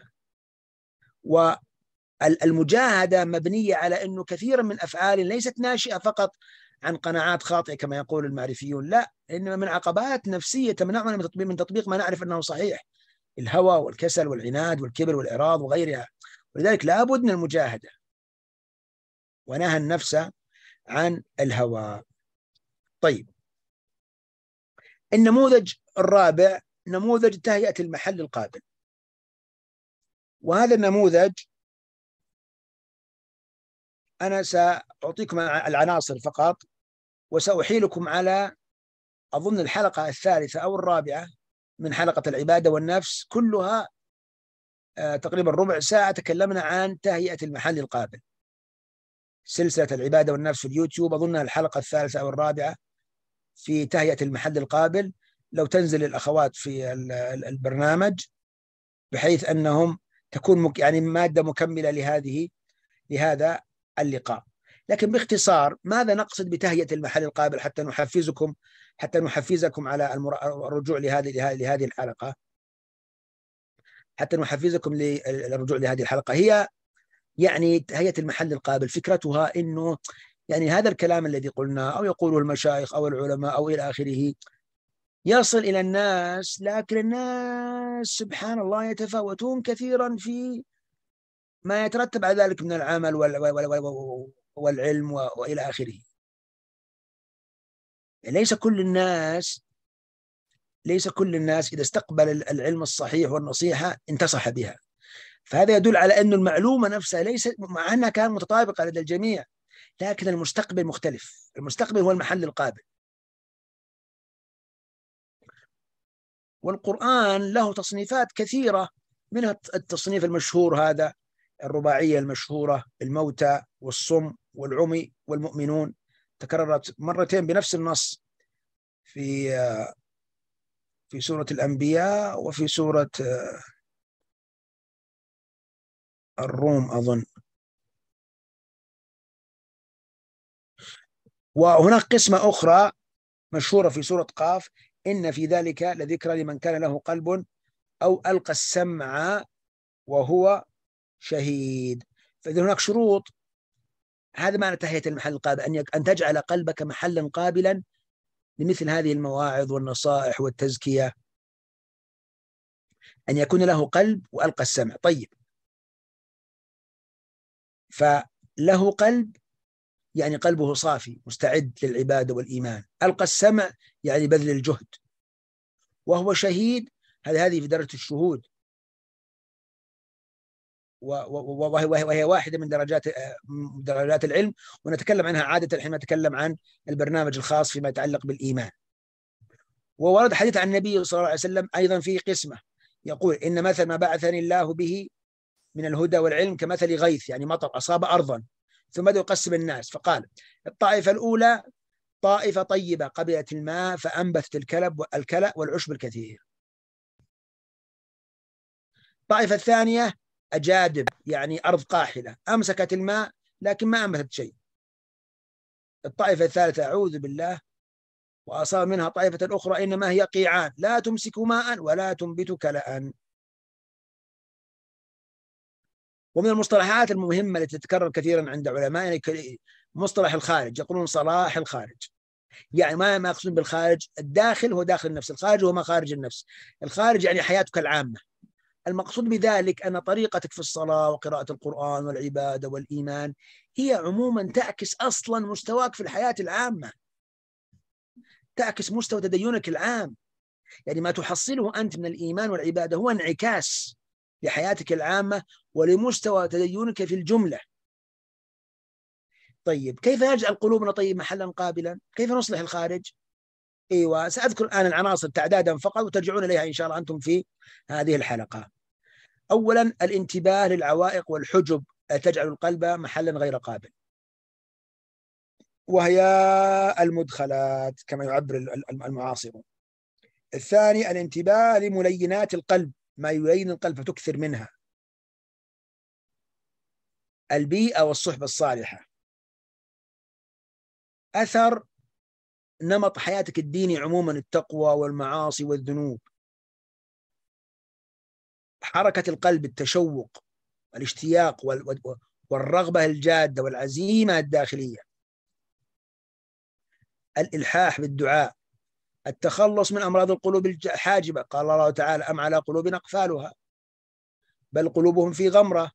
والمجاهدة مبنية على أنه كثيرا من أفعال ليست ناشئة فقط عن قناعات خاطئة كما يقول المعرفيون، لا، إنما من عقبات نفسية تمنعنا من تطبيق من تطبيق ما نعرف أنه صحيح، الهوى والكسل والعناد والكبر والإعراض وغيرها. ولذلك لا بد من المجاهدة. ونهى النفس عن الهوى. طيب، النموذج الرابع نموذج تهيئة المحل القابل. وهذا النموذج أنا سأعطيكم العناصر فقط، وسأحيلكم على أظن الحلقة الثالثة أو الرابعة من حلقة العبادة والنفس، كلها آه تقريبا ربع ساعة تكلمنا عن تهيئة المحل القابل. سلسلة العبادة والنفس في اليوتيوب أظنها الحلقة الثالثة أو الرابعة في تهيئة المحل القابل، لو تنزل الأخوات في البرنامج بحيث أنهم تكون يعني مادة مكملة لهذه لهذا اللقاء. لكن باختصار، ماذا نقصد بتهيئة المحل القابل حتى نحفزكم حتى نحفزكم على الرجوع لهذه لهذه الحلقة حتى نحفزكم للرجوع لهذه الحلقة هي يعني تهيئة المحل القابل. فكرتها إنه يعني هذا الكلام الذي قلناه أو يقوله المشايخ أو العلماء أو إلى آخره يصل إلى الناس، لكن الناس سبحان الله يتفاوتون كثيرا في ما يترتب على ذلك من العمل والعلم وإلى آخره. ليس كل الناس ليس كل الناس إذا استقبل العلم الصحيح والنصيحة انتصح بها. فهذا يدل على أن المعلومة نفسها ليست مع أنها كانت متطابقة لدى الجميع، لكن المستقبل مختلف. المستقبل هو المحل القابل. والقرآن له تصنيفات كثيرة، منها التصنيف المشهور هذا الرباعية المشهورة، الموتى والصم والعمي والمؤمنون، تكررت مرتين بنفس النص في في سورة الأنبياء وفي سورة الروم أظن. وهناك قسمة أخرى مشهورة في سورة قاف، إن في ذلك لذكرى لمن كان له قلب أو ألقى السمع وهو شهيد. فإذا هناك شروط. هذا معنى تهيئة المحل القابل، أن أن تجعل قلبك محلا قابلا لمثل هذه المواعظ والنصائح والتزكية، أن يكون له قلب وألقى السمع. طيب، فله قلب يعني قلبه صافي مستعد للعبادة والإيمان، ألقى السمع يعني بذل الجهد، وهو شهيد، هذه هذه في درجة الشهود، وهي واحدة من درجات درجات العلم، ونتكلم عنها عادة حين نتكلم عن البرنامج الخاص فيما يتعلق بالإيمان. وورد حديث عن النبي صلى الله عليه وسلم أيضا في قسمة يقول إن مثل ما بعثني الله به من الهدى والعلم كمثل غيث، يعني مطر أصاب أرضا ثم بدأ يقسم الناس، فقال الطائفة الأولى طائفة طيبة قبلت الماء فأنبتت الكلب والكلأ والعشب الكثير. الطائفة الثانية أجادب، يعني أرض قاحلة أمسكت الماء لكن ما أنبتت شيء. الطائفة الثالثة أعوذ بالله وأصاب منها طائفة أخرى إنما هي قيعان لا تمسك ماء ولا تنبت كلأ. ومن المصطلحات المهمة التي تتكرر كثيرا عند علمائنا مصطلح الخارج، يقولون صلاح الخارج، يعني ما ما يقصدون بالخارج الداخل هو داخل النفس، الخارج هو ما خارج النفس. الخارج يعني حياتك العامة. المقصود بذلك أن طريقتك في الصلاة وقراءة القرآن والعبادة والإيمان هي عموما تعكس أصلا مستواك في الحياة العامة، تعكس مستوى تدينك العام. يعني ما تحصله أنت من الإيمان والعبادة هو انعكاس لحياتك العامة ولمستوى تدينك في الجملة. طيب كيف يجعل قلوبنا طيب محلا قابلا؟ كيف نصلح الخارج؟ ايوه ساذكر الان العناصر تعدادا فقط وترجعون اليها ان شاء الله انتم في هذه الحلقه. اولا الانتباه للعوائق والحجب تجعل القلب محلا غير قابل، وهي المدخلات كما يعبر المعاصرون. الثاني الانتباه لملينات القلب، ما يلين القلب فتكثر منها. البيئة والصحبة الصالحة. أثر نمط حياتك الديني عموما، التقوى والمعاصي والذنوب. حركة القلب، التشوق، الاشتياق والرغبة الجادة والعزيمة الداخلية. الإلحاح بالدعاء. التخلص من أمراض القلوب الحاجبة، قال الله تعالى أم على قلوب أقفالها بل قلوبهم في غمرة.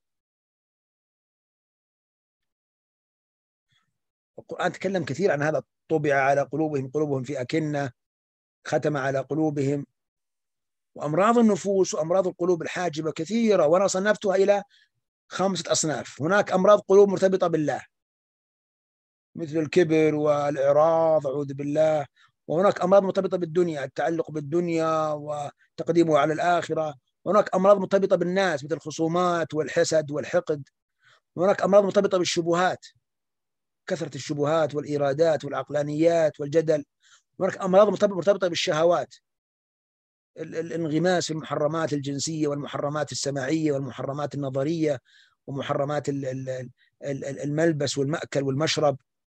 القرآن تكلم كثير عن هذا، طبع على قلوبهم قلوبهم في أكنة، ختم على قلوبهم. وأمراض النفوس وأمراض القلوب الحاجبة كثيرة، وأنا صنفتها إلى خمسة أصناف. هناك أمراض قلوب مرتبطة بالله مثل الكبر والإعراض أعوذ بالله، وهناك أمراض مرتبطة بالدنيا، التعلق بالدنيا وتقديمه على الآخرة. وهناك أمراض مرتبطة بالناس مثل الخصومات والحسد والحقد. وهناك أمراض مرتبطة بالشبهات، كثرة الشبهات والإيرادات والعقلانيات والجدل. هناك أمراض مرتبطة بالشهوات، الانغماس في المحرمات الجنسية والمحرمات السماعية والمحرمات النظرية ومحرمات الملبس والمأكل والمشرب.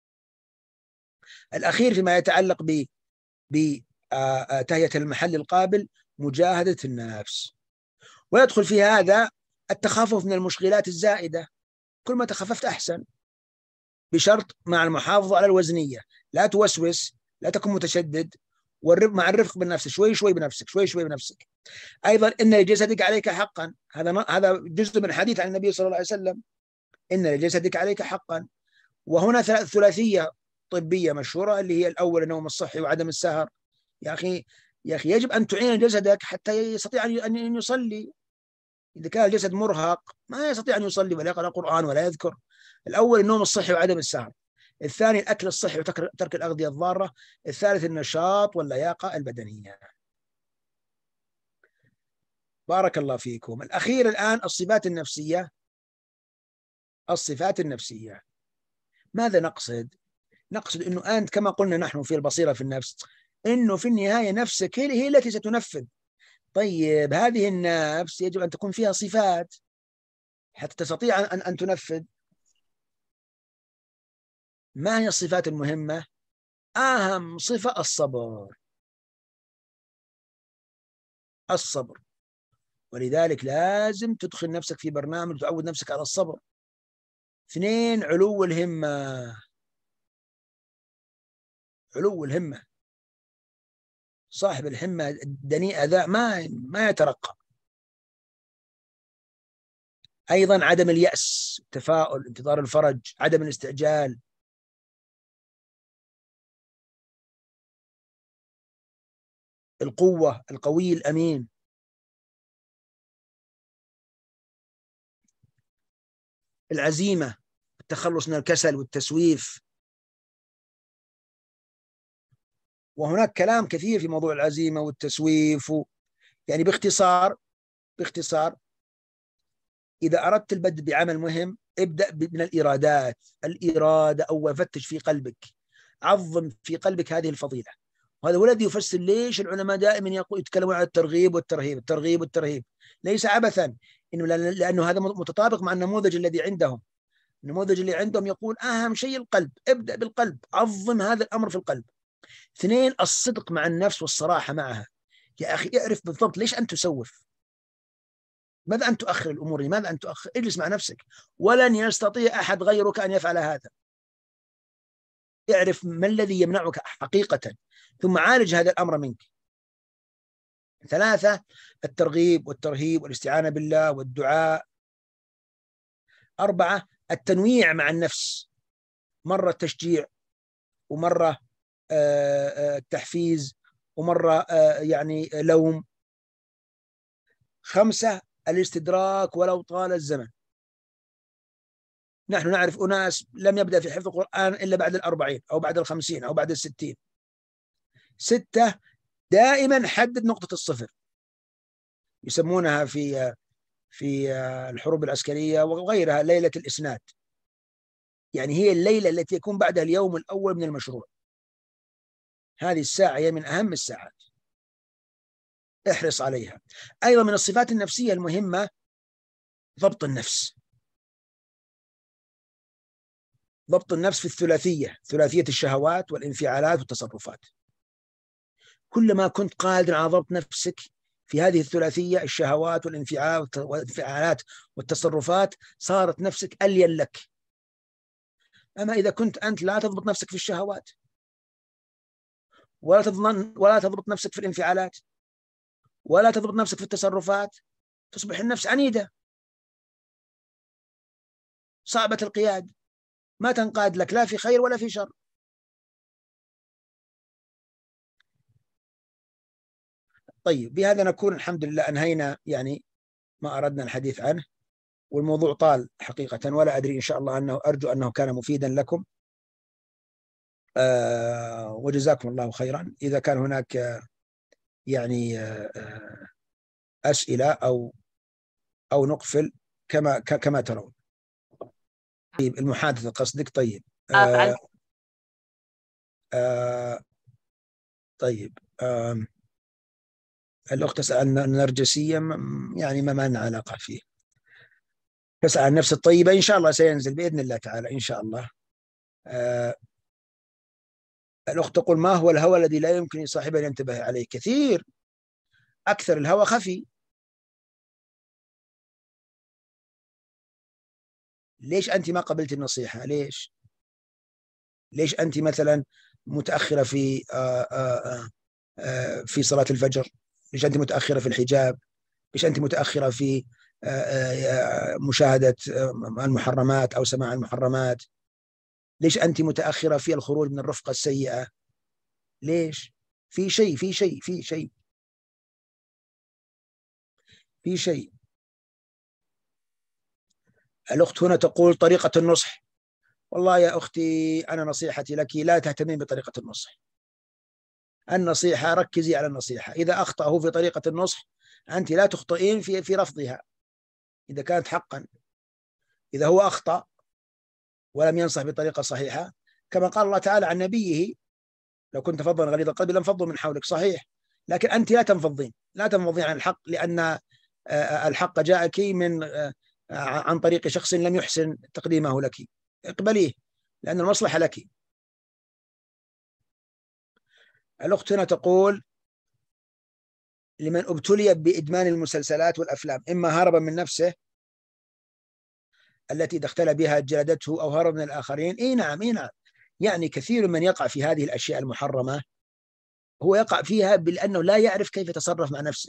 الأخير فيما يتعلق بتهيئة المحل القابل مجاهدة النفس. ويدخل في هذا التخفف من المشغلات الزائدة، كل ما تخففت أحسن، بشرط مع المحافظة على الوزنية، لا توسوس، لا تكون متشدد، مع الرفق بالنفس، شوي شوي بنفسك شوي شوي بنفسك. أيضا إن لجسدك عليك حقا، هذا هذا جزء من الحديث عن النبي صلى الله عليه وسلم، إن لجسدك عليك حقا. وهنا ثلاثية طبية مشهورة اللي هي الأول النوم الصحي وعدم السهر. يا أخي يا أخي يجب أن تعين جسدك حتى يستطيع أن يصلي. إذا كان الجسد مرهق ما يستطيع أن يصلي ولا يقرأ القرآن ولا يذكر. الأول النوم الصحي وعدم السهر، الثاني الأكل الصحي وترك الأغذية الضارة، الثالث النشاط واللياقة البدنية. بارك الله فيكم. الأخير الآن الصفات النفسية. الصفات النفسية ماذا نقصد؟ نقصد أنه أنت كما قلنا نحن في البصيرة في النفس، أنه في النهاية نفسك هي التي ستنفذ. طيب هذه النفس يجب أن تكون فيها صفات حتى تستطيع أن, أن تنفذ. ما هي الصفات المهمة؟ أهم صفة الصبر. الصبر. ولذلك لازم تدخل نفسك في برنامج تعود نفسك على الصبر. اثنين علو الهمة. علو الهمة، صاحب الهمة الدنيئة ذا ما ما يترقى. أيضا عدم اليأس، التفاؤل، انتظار الفرج، عدم الاستعجال. القوة، القوي الأمين. العزيمة، التخلص من الكسل والتسويف. وهناك كلام كثير في موضوع العزيمة والتسويف و... يعني باختصار باختصار إذا أردت البدء بعمل مهم ابدأ من الإرادات. الإرادة أول، فتش في قلبك، عظم في قلبك هذه الفضيلة وهذا هو الذي يفسر ليش العلماء دائما يقول يتكلمون عن الترغيب والترهيب، الترغيب والترهيب ليس عبثا، إنه لأنه هذا متطابق مع النموذج الذي عندهم. النموذج اللي عندهم يقول أهم شيء القلب، ابدأ بالقلب، عظم هذا الأمر في القلب. اثنين، الصدق مع النفس والصراحة معها. يا أخي اعرف بالضبط ليش أنت تسوف، ماذا أن تؤخر الأمور، لماذا أن تؤخر؟ اجلس مع نفسك، ولن يستطيع أحد غيرك أن يفعل هذا. اعرف ما الذي يمنعك حقيقة، ثم عالج هذا الأمر منك. ثلاثة، الترغيب والترهيب والاستعانة بالله والدعاء. أربعة، التنويع مع النفس، مرة تشجيع، ومرة التحفيز، ومرة يعني لوم. خمسة، الاستدراك ولو طال الزمن. نحن نعرف أناس لم يبدأ في حفظ القرآن إلا بعد الأربعين أو بعد الخمسين أو بعد الستين. ستة، دائما حدد نقطة الصفر، يسمونها في في الحروب العسكرية وغيرها ليلة الإسناد، يعني هي الليلة التي يكون بعدها اليوم الأول من المشروع. هذه الساعة هي من أهم الساعات، احرص عليها. أيضا من الصفات النفسية المهمة ضبط النفس. ضبط النفس في الثلاثية، ثلاثية الشهوات والانفعالات والتصرفات. كلما كنت قادر على ضبط نفسك في هذه الثلاثية، الشهوات والانفعالات والتصرفات، صارت نفسك ألين لك. أما إذا كنت أنت لا تضبط نفسك في الشهوات، ولا تضمن ولا تضبط نفسك في الانفعالات، ولا تضبط نفسك في التصرفات، تصبح النفس عنيدة صعبة القياد، ما تنقاد لك لا في خير ولا في شر. طيب، بهذا نكون الحمد لله أنهينا يعني ما أردنا الحديث عنه، والموضوع طال حقيقة، ولا أدري، إن شاء الله أنه أرجو أنه كان مفيدا لكم. آه وجزاكم الله خيرا. إذا كان هناك آه يعني آه أسئلة أو أو نقفل كما كما ترون. طيب، المحادثة قصدك؟ طيب. آه آه طيب. آه الأخت تسأل عن النرجسية، يعني ما لنا علاقة فيه. تسأل عن النفس الطيبة، إن شاء الله سينزل بإذن الله تعالى إن شاء الله. آه الأخت تقول: ما هو الهوى الذي لا يمكن لصاحبه أن ينتبه عليه؟ كثير، أكثر الهوى خفي. ليش أنت ما قبلت النصيحة؟ ليش؟ ليش أنت مثلا متأخرة في آآ آآ آآ في صلاة الفجر؟ ليش أنت متأخرة في الحجاب؟ ليش أنت متأخرة في آآ مشاهدة المحرمات أو سماع المحرمات؟ ليش أنت متأخرة في الخروج من الرفقة السيئة؟ ليش؟ في شيء في شيء في شيء في شيء. الأخت هنا تقول: طريقة النصح. والله يا أختي، أنا نصيحتي لك لا تهتمين بطريقة النصح. النصيحة ركزي على النصيحة. إذا أخطأ هو في طريقة النصح، أنت لا تخطئين في في رفضها إذا كانت حقا. إذا هو أخطأ ولم ينصح بطريقة صحيحة، كما قال الله تعالى عن نبيه: لو كنت فظا غليظ القلب لانفضوا من حولك. صحيح، لكن أنت لا تنفضين لا تنفضين عن الحق، لأن الحق جاءك من عن طريق شخص لم يحسن تقديمه لك. اقبليه لأن المصلحة لك. الأخت هنا تقول: لمن ابتلي بإدمان المسلسلات والأفلام، إما هربا من نفسه التي دخل بها جلدته، أو هرب من الآخرين. إيه نعم إيه نعم يعني كثير من يقع في هذه الأشياء المحرمة هو يقع فيها بأنه لا يعرف كيف يتصرف مع نفسه.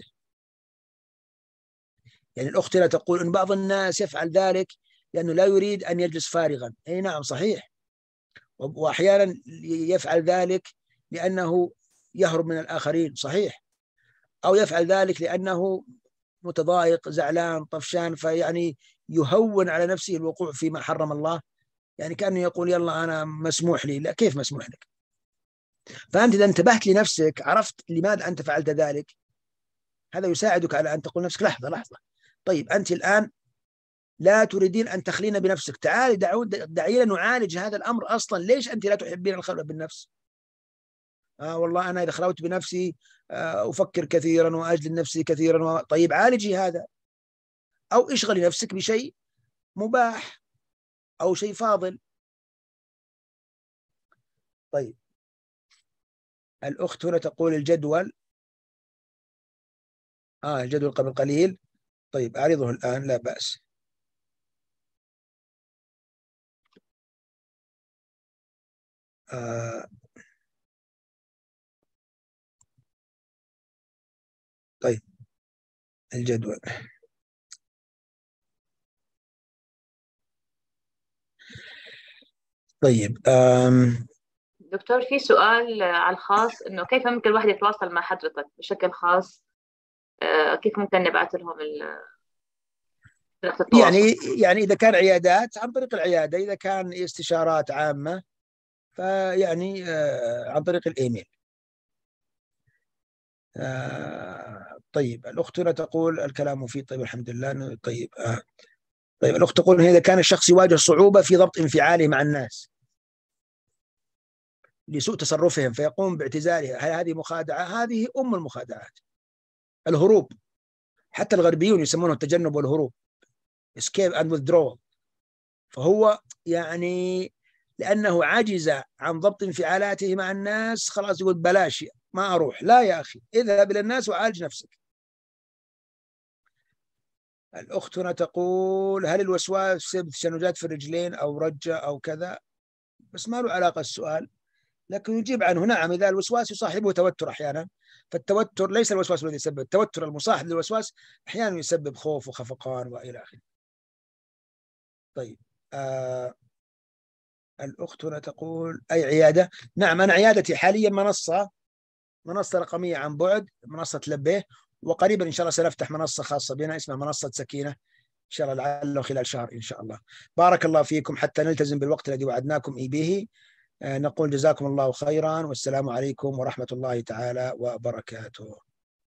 يعني الأخت لا تقول إن بعض الناس يفعل ذلك لأنه لا يريد أن يجلس فارغا. أي نعم صحيح، وأحيانا يفعل ذلك لأنه يهرب من الآخرين. صحيح، أو يفعل ذلك لأنه متضايق زعلان طفشان، فيعني يهون على نفسه الوقوع فيما حرم الله، يعني كأنه يقول يلا أنا مسموح لي. لا، كيف مسموح لك؟ فأنت إذا انتبهت لنفسك، عرفت لماذا أنت فعلت ذلك، هذا يساعدك على أن تقول نفسك: لحظة لحظة، طيب أنت الآن لا تريدين أن تخلين بنفسك، تعالي دعونا دعينا نعالج هذا الأمر. أصلا ليش أنت لا تحبين الخلوة بالنفس؟ آه والله أنا إذا خلوت بنفسي آه أفكر كثيرا وأجلد نفسي كثيرا و... طيب عالجي هذا، أو اشغلي نفسك بشيء مباح أو شيء فاضل. طيب الأخت هنا تقول الجدول، آه الجدول قبل قليل، طيب أعرضه الآن لا بأس. آه طيب الجدول، طيب آم دكتور في سؤال على الخاص، إنه كيف ممكن الواحد يتواصل مع حضرتك بشكل خاص؟ آه، كيف ممكن نبعث لهم طريقة التواصل؟ يعني يعني إذا كان عيادات عن طريق العيادة، إذا كان استشارات عامة فيعني آه عن طريق الإيميل. آه طيب الأخت هنا تقول الكلام مفيد، طيب الحمد لله. طيب آه طيب الأخت تقول إذا كان الشخص يواجه صعوبة في ضبط انفعاله مع الناس لسوء تصرفهم فيقوم باعتزالها، هل هذه مخادعة؟ هذه أم المخادعات، الهروب. حتى الغربيون يسمونه التجنب والهروب، escape and withdrawal. فهو يعني لأنه عجز عن ضبط انفعالاته مع الناس خلاص يقول بلاش ما أروح. لا يا أخي، اذهب إلى الناس وعالج نفسك. الأخت هنا تقول هل الوسواس بسبب تشنجات في الرجلين أو رجة أو كذا؟ بس ما له علاقة السؤال، لكن يجيب عنه نعم. إذا الوسواس يصاحبه توتر أحيانا، فالتوتر ليس الوسواس الذي يسبب، التوتر المصاحب للوسواس أحيانا يسبب خوف وخفقان وإلى آخره. طيب آه الأخت هنا تقول أي عيادة؟ نعم أنا عيادتي حاليا منصة منصة رقمية عن بعد، منصة لبيه، وقريبا إن شاء الله سنفتح منصة خاصة بنا اسمها منصة سكينة إن شاء الله، لعله خلال شهر إن شاء الله. بارك الله فيكم، حتى نلتزم بالوقت الذي وعدناكم به. نقول جزاكم الله خيرا، والسلام عليكم ورحمة الله تعالى وبركاته.